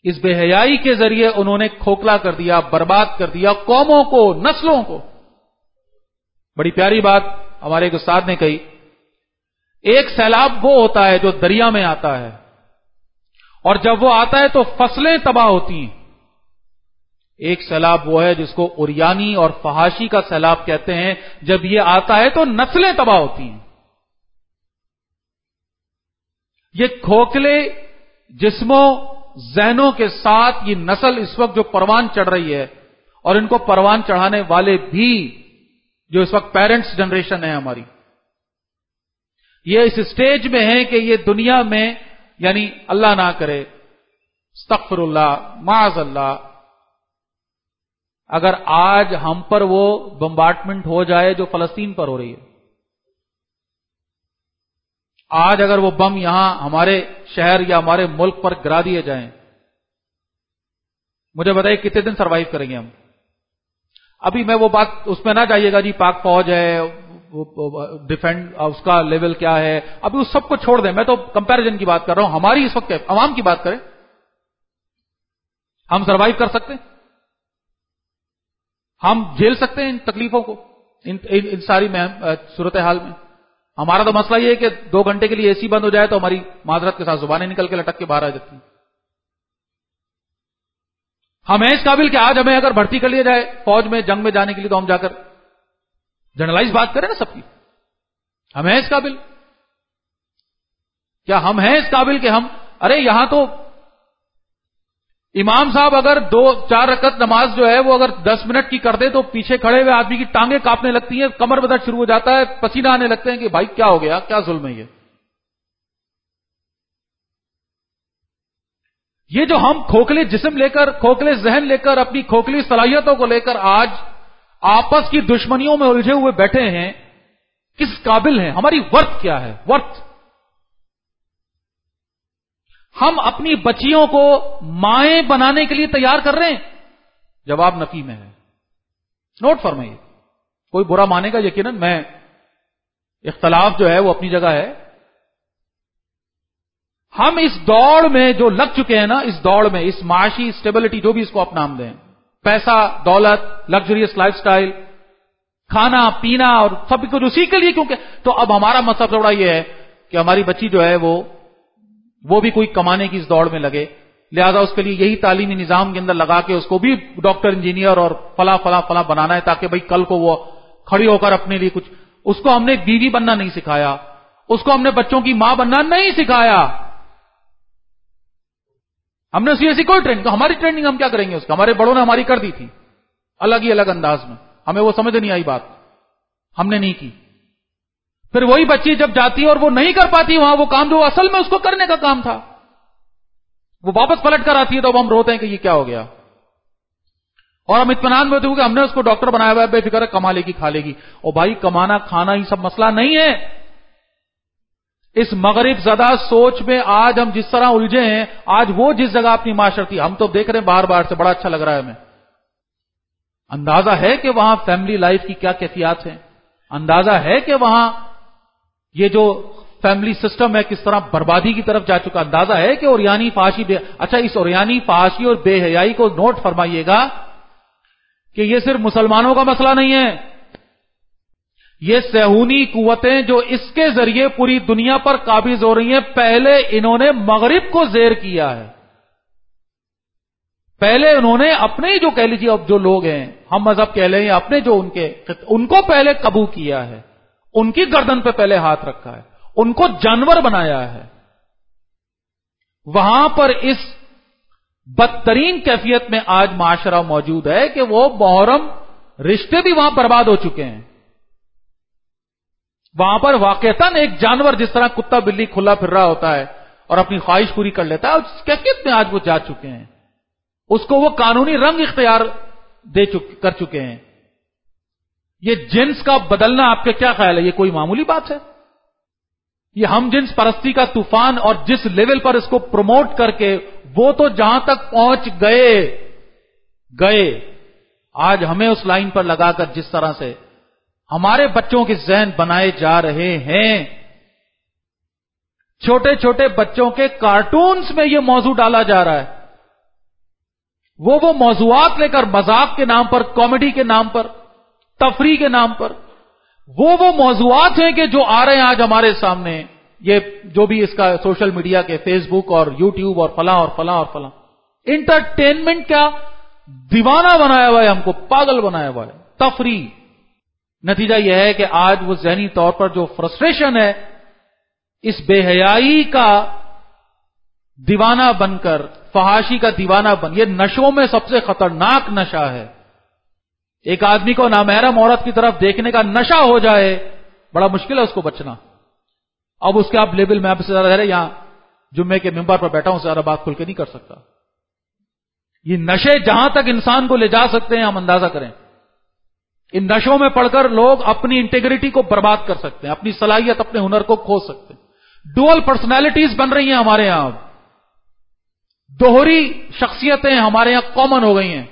اس بے حیائی کے ذریعے انہوں نے کھوکھلا کر دیا، برباد کر دیا قوموں کو، نسلوں کو۔ بڑی پیاری بات ہمارے ایک استاد نے کہی، ایک سیلاب وہ ہوتا ہے جو دریا میں آتا ہے، اور جب وہ آتا ہے تو فصلیں تباہ ہوتی ہیں۔ ایک سیلاب وہ ہے جس کو عریانی اور فحاشی کا سیلاب کہتے ہیں، جب یہ آتا ہے تو نسلیں تباہ ہوتی ہیں۔ یہ کھوکھلے جسموں، ذہنوں کے ساتھ یہ نسل اس وقت جو پروان چڑھ رہی ہے، اور ان کو پروان چڑھانے والے بھی جو اس وقت پیرنٹس جنریشن ہے ہماری، یہ اس سٹیج میں ہے کہ یہ دنیا میں، یعنی اللہ نہ کرے، استغفر اللہ، معاذ اللہ، اگر آج ہم پر وہ بمبارڈمنٹ ہو جائے جو فلسطین پر ہو رہی ہے، آج اگر وہ بم یہاں ہمارے شہر یا ہمارے ملک پر گرا دیے جائیں، مجھے بتائیے کتنے دن سروائیو کریں گے ہم؟ ابھی میں وہ بات اس میں نہ جائیے گا، جی پاک فوج ہے، ڈیفینڈ اس کا لیول کیا ہے، ابھی اس سب کو چھوڑ دیں، میں تو کمپیریزن کی بات کر رہا ہوں، ہماری اس وقت عوام کی بات کریں، ہم سروائیو کر سکتے ہیں؟ ہم جھیل سکتے ہیں ان تکلیفوں کو، ان ساری صورتحال میں؟ ہمارا تو مسئلہ یہ ہے کہ 2 گھنٹے کے لیے اے سی بند ہو جائے تو ہماری معذرت کے ساتھ زبانیں نکل کے لٹک کے باہر آ جاتی ہیں۔ ہم ہیں اس قابل کہ آج ہمیں اگر بھرتی کر لیا جائے فوج میں، جنگ میں جانے کے لیے، تو ہم جا کر جنرلائز بات کریں نا سب کی، ہم ہیں اس قابل؟ کیا ہم ہیں اس قابل کہ ہم، ارے یہاں تو امام صاحب اگر 2-4 رکعت نماز جو ہے وہ اگر 10 منٹ کی کر دے تو پیچھے کھڑے ہوئے آدمی کی ٹانگیں کانپنے لگتی ہیں، کمر میں درد شروع ہو جاتا ہے، پسینہ آنے لگتے ہیں کہ بھائی کیا ہو گیا، کیا ظلم ہے یہ جو ہم کھوکھلے جسم لے کر، کھوکھلے ذہن لے کر، اپنی کھوکھلی صلاحیتوں کو لے کر آج آپس کی دشمنیوں میں الجھے ہوئے بیٹھے ہیں، کس قابل ہیں؟ ہماری ورث کیا ہے؟ ورث ہم اپنی بچیوں کو مائیں بنانے کے لیے تیار کر رہے ہیں؟ جواب نفی میں ہے۔ نوٹ فرمائیے، کوئی برا مانے گا یقیناً، میں اختلاف جو ہے وہ اپنی جگہ ہے۔ ہم اس دوڑ میں جو لگ چکے ہیں نا، اس دوڑ میں، اس معاشی اسٹیبلٹی جو بھی اس کو آپ نام دیں، پیسہ، دولت، لگژریس لائف سٹائل، کھانا پینا اور سب کچھ اسی کے لیے، کیونکہ تو اب ہمارا مطلب تھوڑا یہ ہے کہ ہماری بچی جو ہے وہ بھی کوئی کمانے کی اس دوڑ میں لگے، لہذا اس کے لیے یہی تعلیمی نظام کے اندر لگا کے اس کو بھی ڈاکٹر، انجینئر اور فلاں فلاں فلاں بنانا ہے، تاکہ بھائی کل کو وہ کھڑی ہو کر اپنے لیے کچھ، اس کو ہم نے بیوی بننا نہیں سکھایا، اس کو ہم نے بچوں کی ماں بننا نہیں سکھایا، ہم نے اسی ایسی کوئی ٹریننگ، تو ہماری ٹریننگ ہم کیا کریں گے اس کا؟ ہمارے بڑوں نے ہماری کر دی تھی الگ ہی الگ انداز میں، ہمیں وہ سمجھ نہیں آئی بات، ہم نے نہیں کی۔ پھر وہی بچی جب جاتی ہے اور وہ نہیں کر پاتی وہاں وہ کام جو اصل میں اس کو کرنے کا کام تھا، وہ واپس پلٹ کر آتی ہے تو اب ہم روتے ہیں کہ یہ کیا ہو گیا، اور ہم اطمینان میں ہوتے ہیں کہ ہم نے اس کو ڈاکٹر بنایا ہوا ہے، بے فکر ہے، کما لے گی، کھا لے گی۔ اور بھائی کمانا کھانا یہ سب مسئلہ نہیں ہے۔ اس مغرب زدہ سوچ میں آج ہم جس طرح الجھے ہیں، آج وہ جس جگہ اپنی معاشرتی، ہم تو دیکھ رہے ہیں باہر باہر سے، بڑا اچھا لگ رہا ہے ہمیں، اندازہ ہے کہ وہاں فیملی لائف کی کیا کیفیات ہیں، اندازہ ہے کہ وہاں یہ جو فیملی سسٹم ہے کس طرح بربادی کی طرف جا چکا، اندازہ ہے کہ اوریانی فحاشی اچھا اس اوریانی فحاشی اور بے حیائی کو نوٹ فرمائیے گا کہ یہ صرف مسلمانوں کا مسئلہ نہیں ہے، یہ صہیونی قوتیں جو اس کے ذریعے پوری دنیا پر قابض ہو رہی ہیں، پہلے انہوں نے مغرب کو زیر کیا ہے، پہلے انہوں نے اپنے جو کہہ لیجیے اب جو لوگ ہیں ہم مذہب کہہ لیں، اپنے جو ان کو پہلے قبو کیا ہے، ان کی گردن پہ پہلے ہاتھ رکھا ہے، ان کو جانور بنایا ہے، وہاں پر اس بدترین کیفیت میں آج معاشرہ موجود ہے کہ وہ محرم رشتے بھی وہاں برباد ہو چکے ہیں، وہاں پر واقعتاً ایک جانور جس طرح کتا بلی کھلا پھر رہا ہوتا ہے اور اپنی خواہش پوری کر لیتا ہے، اس کیفیت میں آج وہ جا چکے ہیں، اس کو وہ قانونی رنگ اختیار کر چکے ہیں۔ یہ جنس کا بدلنا آپ کے کیا خیال ہے، یہ کوئی معمولی بات ہے؟ یہ ہم جنس پرستی کا طوفان، اور جس لیول پر اس کو پروموٹ کر کے وہ تو جہاں تک پہنچ گئے، آج ہمیں اس لائن پر لگا کر جس طرح سے ہمارے بچوں کے ذہن بنائے جا رہے ہیں، چھوٹے چھوٹے بچوں کے کارٹونز میں یہ موضوع ڈالا جا رہا ہے وہ موضوعات لے کر مذاق کے نام پر، کامیڈی کے نام پر، تفریح کے نام پر، وہ موضوعات ہیں کہ جو آ رہے ہیں آج ہمارے سامنے، یہ جو بھی اس کا سوشل میڈیا کے فیس بک اور یوٹیوب اور فلاں اور فلاں اور فلاں، انٹرٹینمنٹ کیا دیوانہ بنایا ہوا ہے، ہم کو پاگل بنایا ہوا ہے، تفریح۔ نتیجہ یہ ہے کہ آج وہ ذہنی طور پر جو فرسٹریشن ہے، اس بے حیائی کا دیوانہ بن کر، فحاشی کا دیوانہ بن، یہ نشوں میں سب سے خطرناک نشہ ہے۔ ایک آدمی کو نامحرم عورت کی طرف دیکھنے کا نشہ ہو جائے، بڑا مشکل ہے اس کو بچنا۔ اب اس کے آپ لیبل میں آپ سے زیادہ رہے، یہاں جمعے کے ممبر پر بیٹھا ہوں، زیادہ بات کھل کے نہیں کر سکتا۔ یہ نشے جہاں تک انسان کو لے جا سکتے ہیں ہم اندازہ کریں۔ ان نشوں میں پڑھ کر لوگ اپنی انٹیگریٹی کو برباد کر سکتے ہیں، اپنی صلاحیت، اپنے ہنر کو کھو سکتے ہیں۔ ڈوئل پرسنالٹیز بن رہی ہیں ہمارے یہاں، دوہری شخصیتیں ہمارے یہاں کامن ہو گئی ہیں۔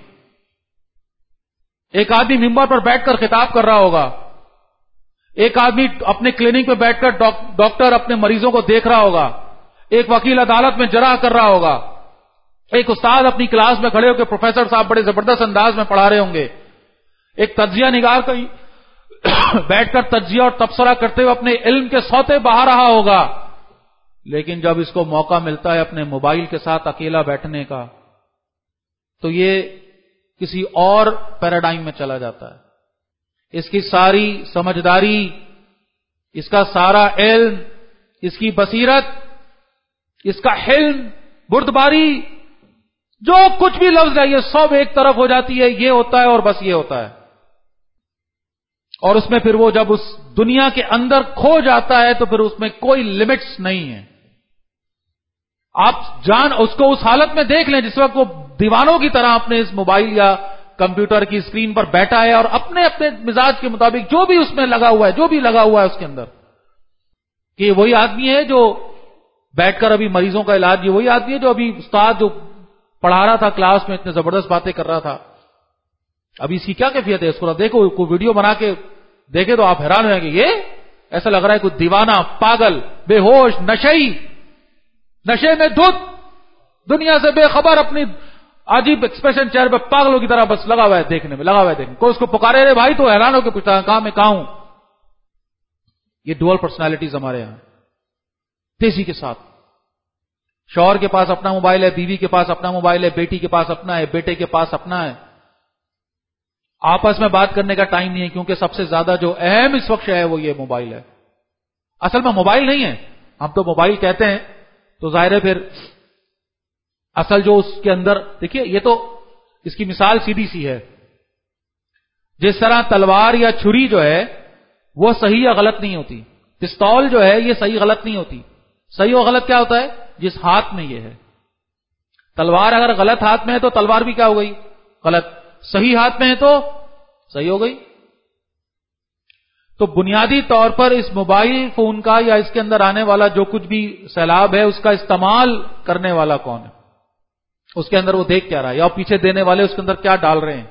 ایک آدمی ممبر پر بیٹھ کر خطاب کر رہا ہوگا، ایک آدمی اپنے کلینک پہ بیٹھ کر ڈاکٹر اپنے مریضوں کو دیکھ رہا ہوگا، ایک وکیل عدالت میں جرح کر رہا ہوگا، ایک استاد اپنی کلاس میں کھڑے ہو کے پروفیسر صاحب بڑے زبردست انداز میں پڑھا رہے ہوں گے، ایک تجزیہ نگار کہیں بیٹھ کر تجزیہ اور تبصرہ کرتے ہوئے اپنے علم کے سوتے بہا رہا ہوگا۔ لیکن جب اس کو موقع ملتا ہے اپنے موبائل کے ساتھ اکیلا بیٹھنے کا، تو یہ کسی اور پیراڈائم میں چلا جاتا ہے۔ اس کی ساری سمجھداری، اس کا سارا علم، اس کی بصیرت، اس کا حلم، بردباری، جو کچھ بھی لفظ ہے، یہ سب ایک طرف ہو جاتی ہے، یہ ہوتا ہے اور بس یہ ہوتا ہے۔ اور اس میں پھر وہ جب اس دنیا کے اندر کھو جاتا ہے تو پھر اس میں کوئی لمٹس نہیں ہے۔ آپ اس کو اس حالت میں دیکھ لیں جس وقت وہ دیوانوں کی طرح اپنے اس موبائل یا کمپیوٹر کی اسکرین پر بیٹھا ہے اور اپنے اپنے مزاج کے مطابق جو بھی اس میں لگا ہوا ہے، جو بھی لگا ہوا ہے اس کے اندر، کہ یہ وہی آدمی ہے جو بیٹھ کر ابھی مریضوں کا علاج، یہ وہی آدمی ہے جو ابھی استاد جو پڑھا رہا تھا کلاس میں اتنے زبردست باتیں کر رہا تھا، ابھی اس کی کیا کیفیت ہے، اس کو دیکھو، کوئی ویڈیو بنا کے دیکھے تو آپ حیران ہوئیں گے، یہ ایسا لگ رہا ہے کوئی دیوانہ، پاگل، بے ہوش، نشئی، نشے میں دھت، دنیا سے بے خبر، اپنی عجیب ایکسپریشن چہرے پہ پاگلوں کی طرح بس لگا ہوا ہے دیکھنے میں، لگا ہوا ہے دیکھنے، کوئی اس کو پکارے رہے بھائی تو حیران ہو کے پوچھتا ہے کہاں میں کہاں ہوں۔ یہ ڈوئل پرسنالٹیز ہمارے یہاں تیزی کے ساتھ، شوہر کے پاس اپنا موبائل ہے، بیوی کے پاس اپنا موبائل ہے، بیٹی کے پاس اپنا ہے، بیٹے کے پاس اپنا ہے، آپس میں بات کرنے کا ٹائم نہیں ہے، کیونکہ سب سے زیادہ جو اہم اس وقت ہے وہ یہ موبائل ہے۔ اصل میں موبائل نہیں ہے، ہم تو موبائل کہتے ہیں، تو ظاہر ہے پھر اصل جو اس کے اندر، دیکھیے یہ تو اس کی مثال سیدھی سی ہے، جس طرح تلوار یا چھری جو ہے وہ صحیح یا غلط نہیں ہوتی، پستول جو ہے یہ صحیح غلط نہیں ہوتی، صحیح و غلط کیا ہوتا ہے، جس ہاتھ میں یہ ہے۔ تلوار اگر غلط ہاتھ میں ہے تو تلوار بھی کیا ہو گئی، غلط، صحیح ہاتھ میں ہے تو صحیح ہو گئی۔ تو بنیادی طور پر اس موبائل فون کا یا اس کے اندر آنے والا جو کچھ بھی سیلاب ہے، اس کا استعمال کرنے والا کون ہے، اس کے اندر وہ دیکھ کیا رہا ہے، یا پیچھے دینے والے اس کے اندر کیا ڈال رہے ہیں۔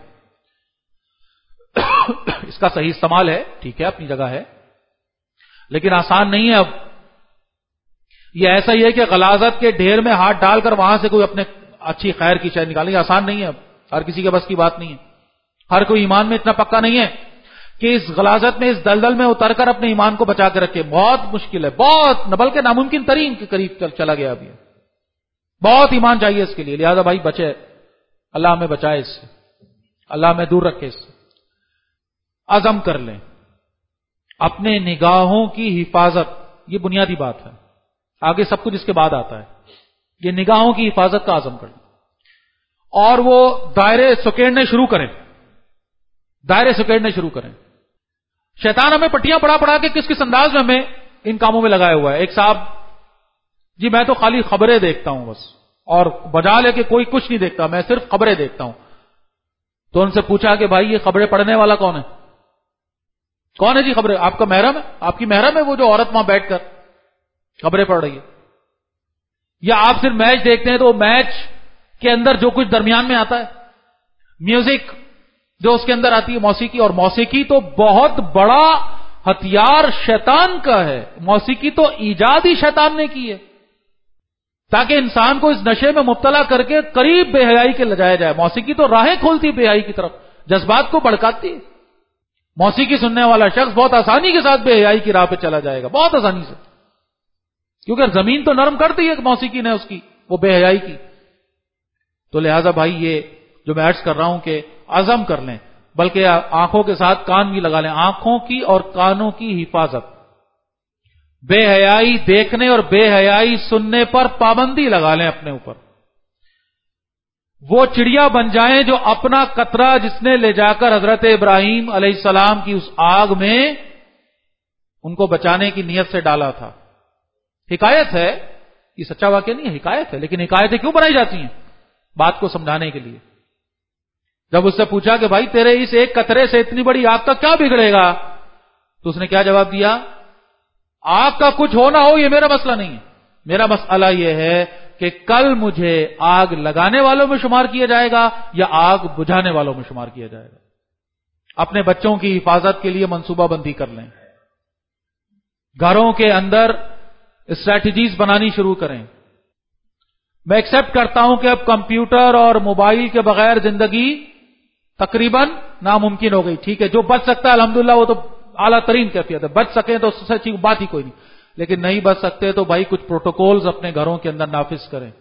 اس کا صحیح استعمال ہے، ٹھیک ہے، اپنی جگہ ہے، لیکن آسان نہیں ہے۔ اب یہ ایسا ہی ہے کہ غلاظت کے ڈھیر میں ہاتھ ڈال کر وہاں سے کوئی اپنے اچھی خیر کی شے نکالیں، آسان نہیں ہے، اب ہر کسی کے بس کی بات نہیں ہے، ہر کوئی ایمان میں اتنا پکا نہیں ہے کہ اس غلاظت میں، اس دلدل میں اتر کر اپنے ایمان کو بچا کے رکھے، بہت مشکل ہے، بہت بلکہ ناممکن ترین کے قریب چلا گیا ابھی، بہت ایمان چاہیے اس کے لیے، لہذا بھائی بچے، اللہ ہمیں بچائے اس سے، اللہ ہمیں دور رکھے اس سے۔ عزم کر لیں اپنے نگاہوں کی حفاظت، یہ بنیادی بات ہے، آگے سب کچھ اس کے بعد آتا ہے، یہ نگاہوں کی حفاظت کا عزم کر لیں، اور وہ دائرے سکیڑنے شروع کریں، دائرے سکیڑنے شروع کریں۔ شیطان ہمیں پٹیاں پڑھا پڑھا کے کس کس انداز میں ہمیں ان کاموں میں لگایا ہوا ہے۔ ایک صاحب، جی میں تو خالی خبریں دیکھتا ہوں بس، اور بجا لے کے کوئی کچھ نہیں دیکھتا، میں صرف خبریں دیکھتا ہوں۔ تو ان سے پوچھا کہ بھائی یہ خبریں پڑھنے والا کون ہے؟ کون ہے جی خبریں؟ آپ کا محرم ہے؟ آپ کی محرم ہے وہ جو عورت وہاں بیٹھ کر خبریں پڑھ رہی ہے؟ یا آپ صرف میچ دیکھتے ہیں تو میچ کے اندر جو کچھ درمیان میں آتا ہے، میوزک جو اس کے اندر آتی ہے، موسیقی، اور موسیقی تو بہت بڑا ہتھیار شیطان کا ہے، موسیقی تو ایجاد ہی شیطان نے کی ہے۔ تاکہ انسان کو اس نشے میں مبتلا کر کے قریب بے حیائی کے لجایا جائے. موسیقی تو راہیں کھولتی بے حیائی کی طرف، جذبات کو بھڑکاتی ہے. موسیقی سننے والا شخص بہت آسانی کے ساتھ بے حیائی کی راہ پہ چلا جائے گا، بہت آسانی سے، کیونکہ زمین تو نرم کر دی ہے موسیقی نے اس کی، وہ بے حیائی کی. تو لہذا بھائی یہ جو میں عرض کر رہا ہوں کہ عزم کر لیں، بلکہ آنکھوں کے ساتھ کان بھی لگا لیں، آنکھوں کی اور کانوں کی حفاظت. بے حیائی دیکھنے اور بے حیائی سننے پر پابندی لگا لیں اپنے اوپر. وہ چڑیا بن جائیں جو اپنا قطرہ جس نے لے جا کر حضرت ابراہیم علیہ السلام کی اس آگ میں ان کو بچانے کی نیت سے ڈالا تھا. حکایت ہے، یہ سچا واقعہ نہیں ہے، حکایت ہے، لیکن حکایتیں کیوں بنائی جاتی ہیں؟ بات کو سمجھانے کے لیے. جب اس سے پوچھا کہ بھائی تیرے اس ایک قطرے سے اتنی بڑی آگ کا کیا بگڑے گا، تو اس نے کیا جواب دیا؟ آگ کا کچھ ہو نہ ہو یہ میرا مسئلہ نہیں ہے، میرا مسئلہ یہ ہے کہ کل مجھے آگ لگانے والوں میں شمار کیا جائے گا یا آگ بجھانے والوں میں شمار کیا جائے گا. اپنے بچوں کی حفاظت کے لیے منصوبہ بندی کر لیں، گھروں کے اندر اسٹریٹجیز بنانی شروع کریں. میں ایکسپٹ کرتا ہوں کہ اب کمپیوٹر اور موبائل کے بغیر زندگی تقریباً ناممکن ہو گئی. ٹھیک ہے، جو بچ سکتا ہے الحمدللہ وہ تو اعلیٰ ترین کیفیت ہے، بچ سکیں تو اس سے اچھی بات ہی کوئی نہیں. لیکن نہیں بچ سکتے تو بھائی کچھ پروٹوکولز اپنے گھروں کے اندر نافذ کریں.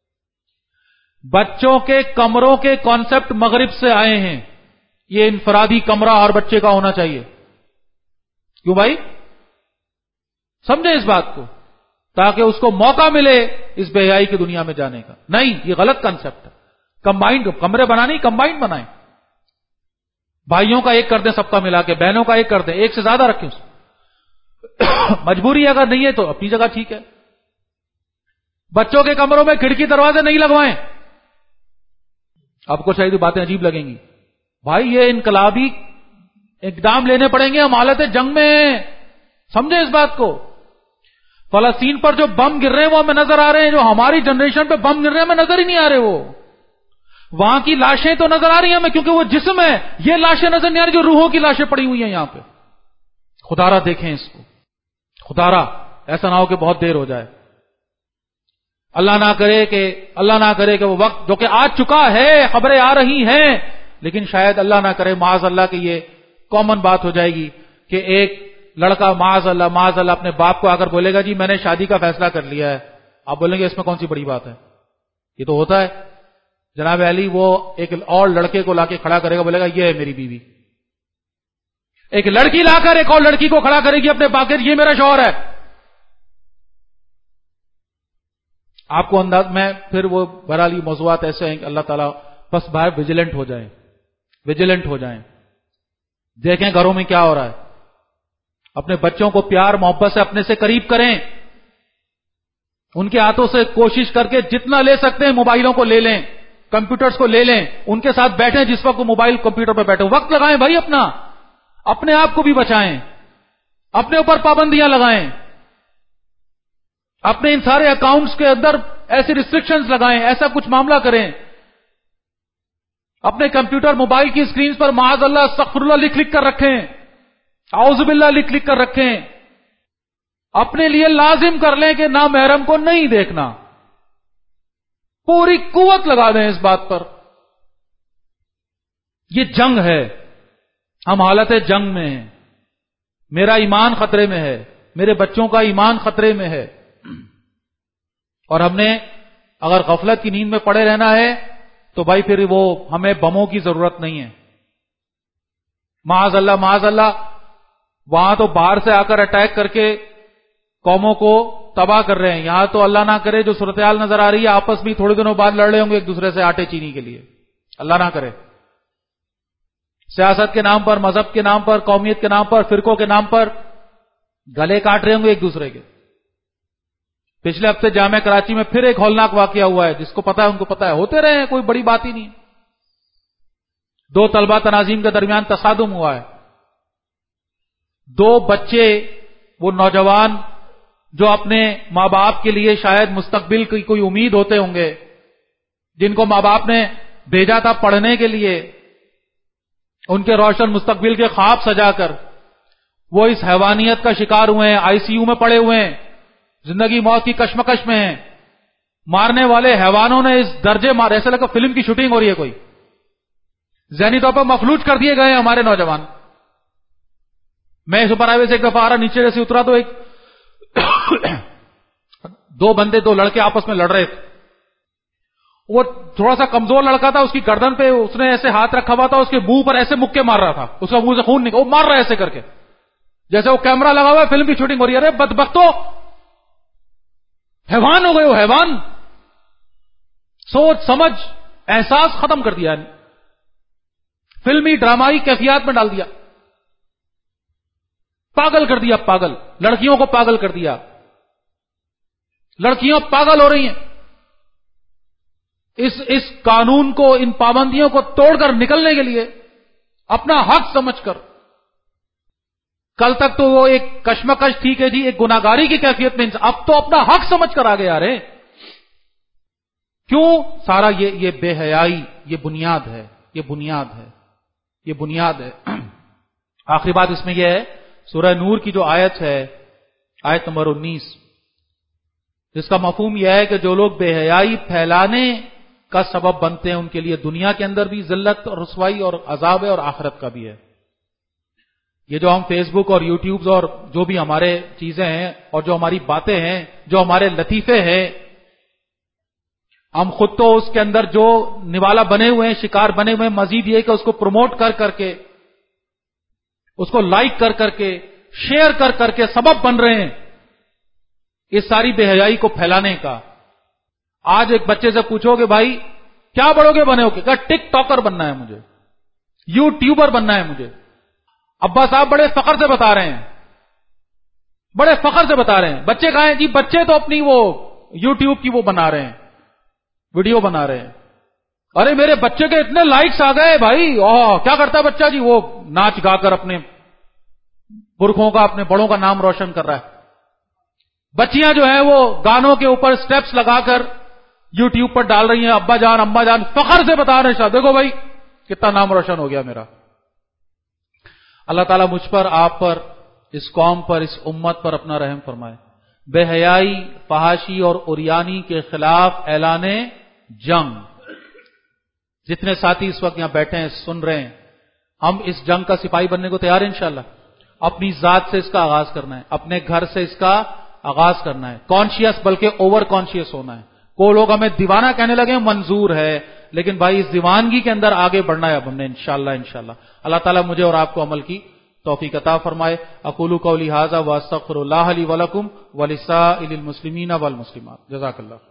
بچوں کے کمروں کے کانسیپٹ مغرب سے آئے ہیں. یہ انفرادی کمرہ ہر بچے کا ہونا چاہیے. کیوں بھائی؟ سمجھیں اس بات کو، تاکہ اس کو موقع ملے اس بے حیائی کی دنیا میں جانے کا. نہیں، یہ غلط کنسپٹ ہے. کمبائنڈ کمرے بنانے کمبائنڈ بنائیں. بھائیوں کا ایک کر دیں سب کا ملا کے، بہنوں کا ایک کر دیں، ایک سے زیادہ رکھیں اس کو. مجبوری اگر نہیں ہے تو اپنی جگہ ٹھیک ہے. بچوں کے کمروں میں کھڑکی دروازے نہیں لگوائیں. آپ کو شاید باتیں عجیب لگیں گی، بھائی یہ انقلابی اقدام لینے پڑیں گے، ہم حالت جنگ میں ہیں. سمجھیں اس بات کو. فلسطین پر جو بم گر رہے ہیں وہ ہمیں نظر آ رہے ہیں، جو ہماری جنریشن پہ بم گر رہے ہیں ہمیں نظر ہی نہیں آ رہے. وہ وہاں کی لاشیں تو نظر آ رہی ہیں ہمیں کیونکہ وہ جسم ہے، یہ لاشیں نظر نہیں آ رہی جو روحوں کی لاشیں پڑی ہوئی ہیں یہاں پہ. خدا را دیکھیں اس کو، خدا را ایسا نہ ہو کہ بہت دیر ہو جائے. اللہ نہ کرے کہ وہ وقت جو کہ آ چکا ہے، خبریں آ رہی ہیں، لیکن شاید اللہ نہ کرے معاذ اللہ کہ یہ کامن بات ہو جائے گی کہ ایک لڑکا معاذ اللہ اپنے باپ کو آ کر بولے گا جی میں نے شادی کا فیصلہ کر لیا ہے. آپ بولیں گے اس میں کون سی بڑی بات ہے؟ یہ تو ہوتا ہے جناب علی. وہ ایک اور لڑکے کو لا کے کھڑا کرے گا، بولے گا یہ ہے میری بیوی. ایک لڑکی لا کر ایک اور لڑکی کو کھڑا کرے گی اپنے باقر، یہ میرا شوہر ہے. آپ کو انداز میں پھر وہ بہرحال موضوعات ایسے ہیں کہ اللہ تعالیٰ بس باہر ویجیلنٹ ہو جائیں. دیکھیں گھروں میں کیا ہو رہا ہے. اپنے بچوں کو پیار محبت سے اپنے سے قریب کریں. ان کے ہاتھوں سے کوشش کر کے جتنا لے سکتے ہیں موبائلوں کو لے لیں، کمپیوٹرز کو لے لیں، ان کے ساتھ بیٹھیں جس وقت وہ موبائل کمپیوٹر پہ بیٹھے. وقت لگائیں بھائی، اپنے آپ کو بھی بچائیں، اپنے اوپر پابندیاں لگائیں، اپنے ان سارے اکاؤنٹس کے اندر ایسی ریسٹرکشنز لگائیں، ایسا کچھ معاملہ کریں. اپنے کمپیوٹر موبائل کی اسکرینز پر معاذ اللہ استغفر اللہ لکھ کر رکھیں، اعوذ باللہ لکھ کر رکھیں. اپنے لیے لازم کر لیں کہ نامحرم کو نہیں دیکھنا. پوری قوت لگا دیں اس بات پر. یہ جنگ ہے، ہم حالت جنگ میں ہیں. میرا ایمان خطرے میں ہے، میرے بچوں کا ایمان خطرے میں ہے. اور ہم نے اگر غفلت کی نیند میں پڑے رہنا ہے تو بھائی پھر وہ ہمیں بموں کی ضرورت نہیں ہے. معاذ اللہ وہاں تو باہر سے آ کر اٹیک کر کے قوموں کو تباہ کر رہے ہیں. یہاں تو اللہ نہ کرے جو صورتحال نظر آ رہی ہے، آپس میں تھوڑے دنوں بعد لڑ رہے ہوں گے ایک دوسرے سے آٹے چینی کے لیے. اللہ نہ کرے. سیاست کے نام پر، مذہب کے نام پر، قومیت کے نام پر، فرقوں کے نام پر گلے کاٹ رہے ہوں گے ایک دوسرے کے. پچھلے ہفتے جامعہ کراچی میں پھر ایک ہولناک واقعہ ہوا ہے، جس کو پتا ہے ان کو پتا ہے، ہوتے رہے ہیں، کوئی بڑی بات ہی نہیں. 2 طلبہ تناظیم کے درمیان تصادم ہوا ہے. 2 بچے، وہ نوجوان جو اپنے ماں باپ کے لیے شاید مستقبل کی کوئی امید ہوتے ہوں گے، جن کو ماں باپ نے بھیجا تھا پڑھنے کے لیے، ان کے روشن مستقبل کے خواب سجا کر وہ اس حیوانیت کا شکار ہوئے ہیں، آئی سی یو میں پڑے ہوئے ہیں، زندگی موت کی کشمکش میں ہیں. مارنے والے حیوانوں نے اس درجے مارے، ایسا لگا فلم کی شوٹنگ ہو رہی ہے کوئی. ذہنی طور پر مفلوج کر دیے گئے ہیں ہمارے نوجوان. میں سپر ہائی وے سے ایک دفعہ آ رہا، نیچے جیسے اترا تو ایک دو بندے، دو لڑکے آپس میں لڑ رہے تھے. وہ تھوڑا سا کمزور لڑکا تھا، اس کی گردن پہ اس نے ایسے ہاتھ رکھا ہوا تھا، اس کے منہ پر ایسے مکے مار رہا تھا، اس کا منہ سے خون نکل، وہ مار رہا ہے ایسے کر کے، جیسے وہ کیمرہ لگا ہوا ہے، فلم کی شوٹنگ ہو رہی ہے. ارے بدبختو، حیوان ہو گئے ہو، حیوان. سوچ سمجھ احساس ختم کر دیا، فلمی ڈرامائی کیفیات میں ڈال دیا، پاگل کر دیا، پاگل. لڑکیوں کو پاگل کر دیا، لڑکیاں پاگل ہو رہی ہیں. اس قانون کو، ان پابندیوں کو توڑ کر نکلنے کے لیے اپنا حق سمجھ کر. کل تک تو وہ ایک کشمکش تھی کہ جی ایک گناہگاری کی کیفیت میں، اب تو اپنا حق سمجھ کر آگے آ رہے ہیں. کیوں؟ سارا یہ بے حیائی، یہ بنیاد ہے، یہ بنیاد ہے، یہ بنیاد ہے. آخری بات اس میں یہ ہے، سورہ نور کی جو آیت ہے، آیت نمبر 19، جس کا مفہوم یہ ہے کہ جو لوگ بے حیائی پھیلانے کا سبب بنتے ہیں ان کے لیے دنیا کے اندر بھی ذلت اور رسوائی اور عذاب ہے، اور آخرت کا بھی ہے. یہ جو ہم فیس بک اور یوٹیوب اور جو بھی ہمارے چیزیں ہیں اور جو ہماری باتیں ہیں، جو ہمارے لطیفے ہیں، ہم خود تو اس کے اندر جو نوالا بنے ہوئے ہیں، شکار بنے ہوئے ہیں، مزید یہ کہ اس کو پروموٹ کر کر کے، اس کو لائک کر کر کے، شیئر کر کر کے سبب بن رہے ہیں اس ساری بے حیائی کو پھیلانے کا. آج ایک بچے سے پوچھو کہ بھائی کیا بڑھو گے بنے ہو کہ ٹک ٹاکر بننا ہے مجھے، یوٹیوبر بننا ہے مجھے. ابا صاحب بڑے فخر سے بتا رہے ہیں، بڑے فخر سے بتا رہے ہیں. بچے کہاں ہیں جی؟ بچے تو اپنی وہ یوٹیوب کی وہ بنا رہے ہیں، ویڈیو بنا رہے ہیں. ارے میرے بچے کے اتنے لائکس آ گئے بھائی. کیا کرتا ہے بچہ جی؟ وہ ناچ گا کر اپنے پرکھوں کا، اپنے بڑوں کا نام روشن کر رہا ہے. بچیاں جو ہیں وہ گانوں کے اوپر سٹیپس لگا کر یوٹیوب پر ڈال رہی ہیں. ابا جان اماں جان فخر سے بتا رہے ہیں، دیکھو بھائی کتنا نام روشن ہو گیا میرا. اللہ تعالیٰ مجھ پر، آپ پر، اس قوم پر، اس امت پر اپنا رحم فرمائے. بے حیائی، فحاشی اور عریانی کے خلاف اعلان جنگ. جتنے ساتھی اس وقت یہاں بیٹھے ہیں، سن رہے ہیں، ہم اس جنگ کا سپاہی بننے کو تیار ہیں انشاءاللہ. اپنی ذات سے اس کا آغاز کرنا ہے، اپنے گھر سے اس کا آغاز کرنا ہے. کانشیس بلکہ اوور کانشیس ہونا ہے. کوئی لوگ ہمیں دیوانہ کہنے لگے، منظور ہے، لیکن بھائی اس دیوانگی کے اندر آگے بڑھنا ہے اب ہم نے انشاءاللہ. اللہ تعالیٰ مجھے اور آپ کو عمل کی توفیق عطا فرمائے. اقول قولی ھذا واستغفر اللہ لی ولکم ولسائر المسلمین والمسلمات. جزاک اللہ.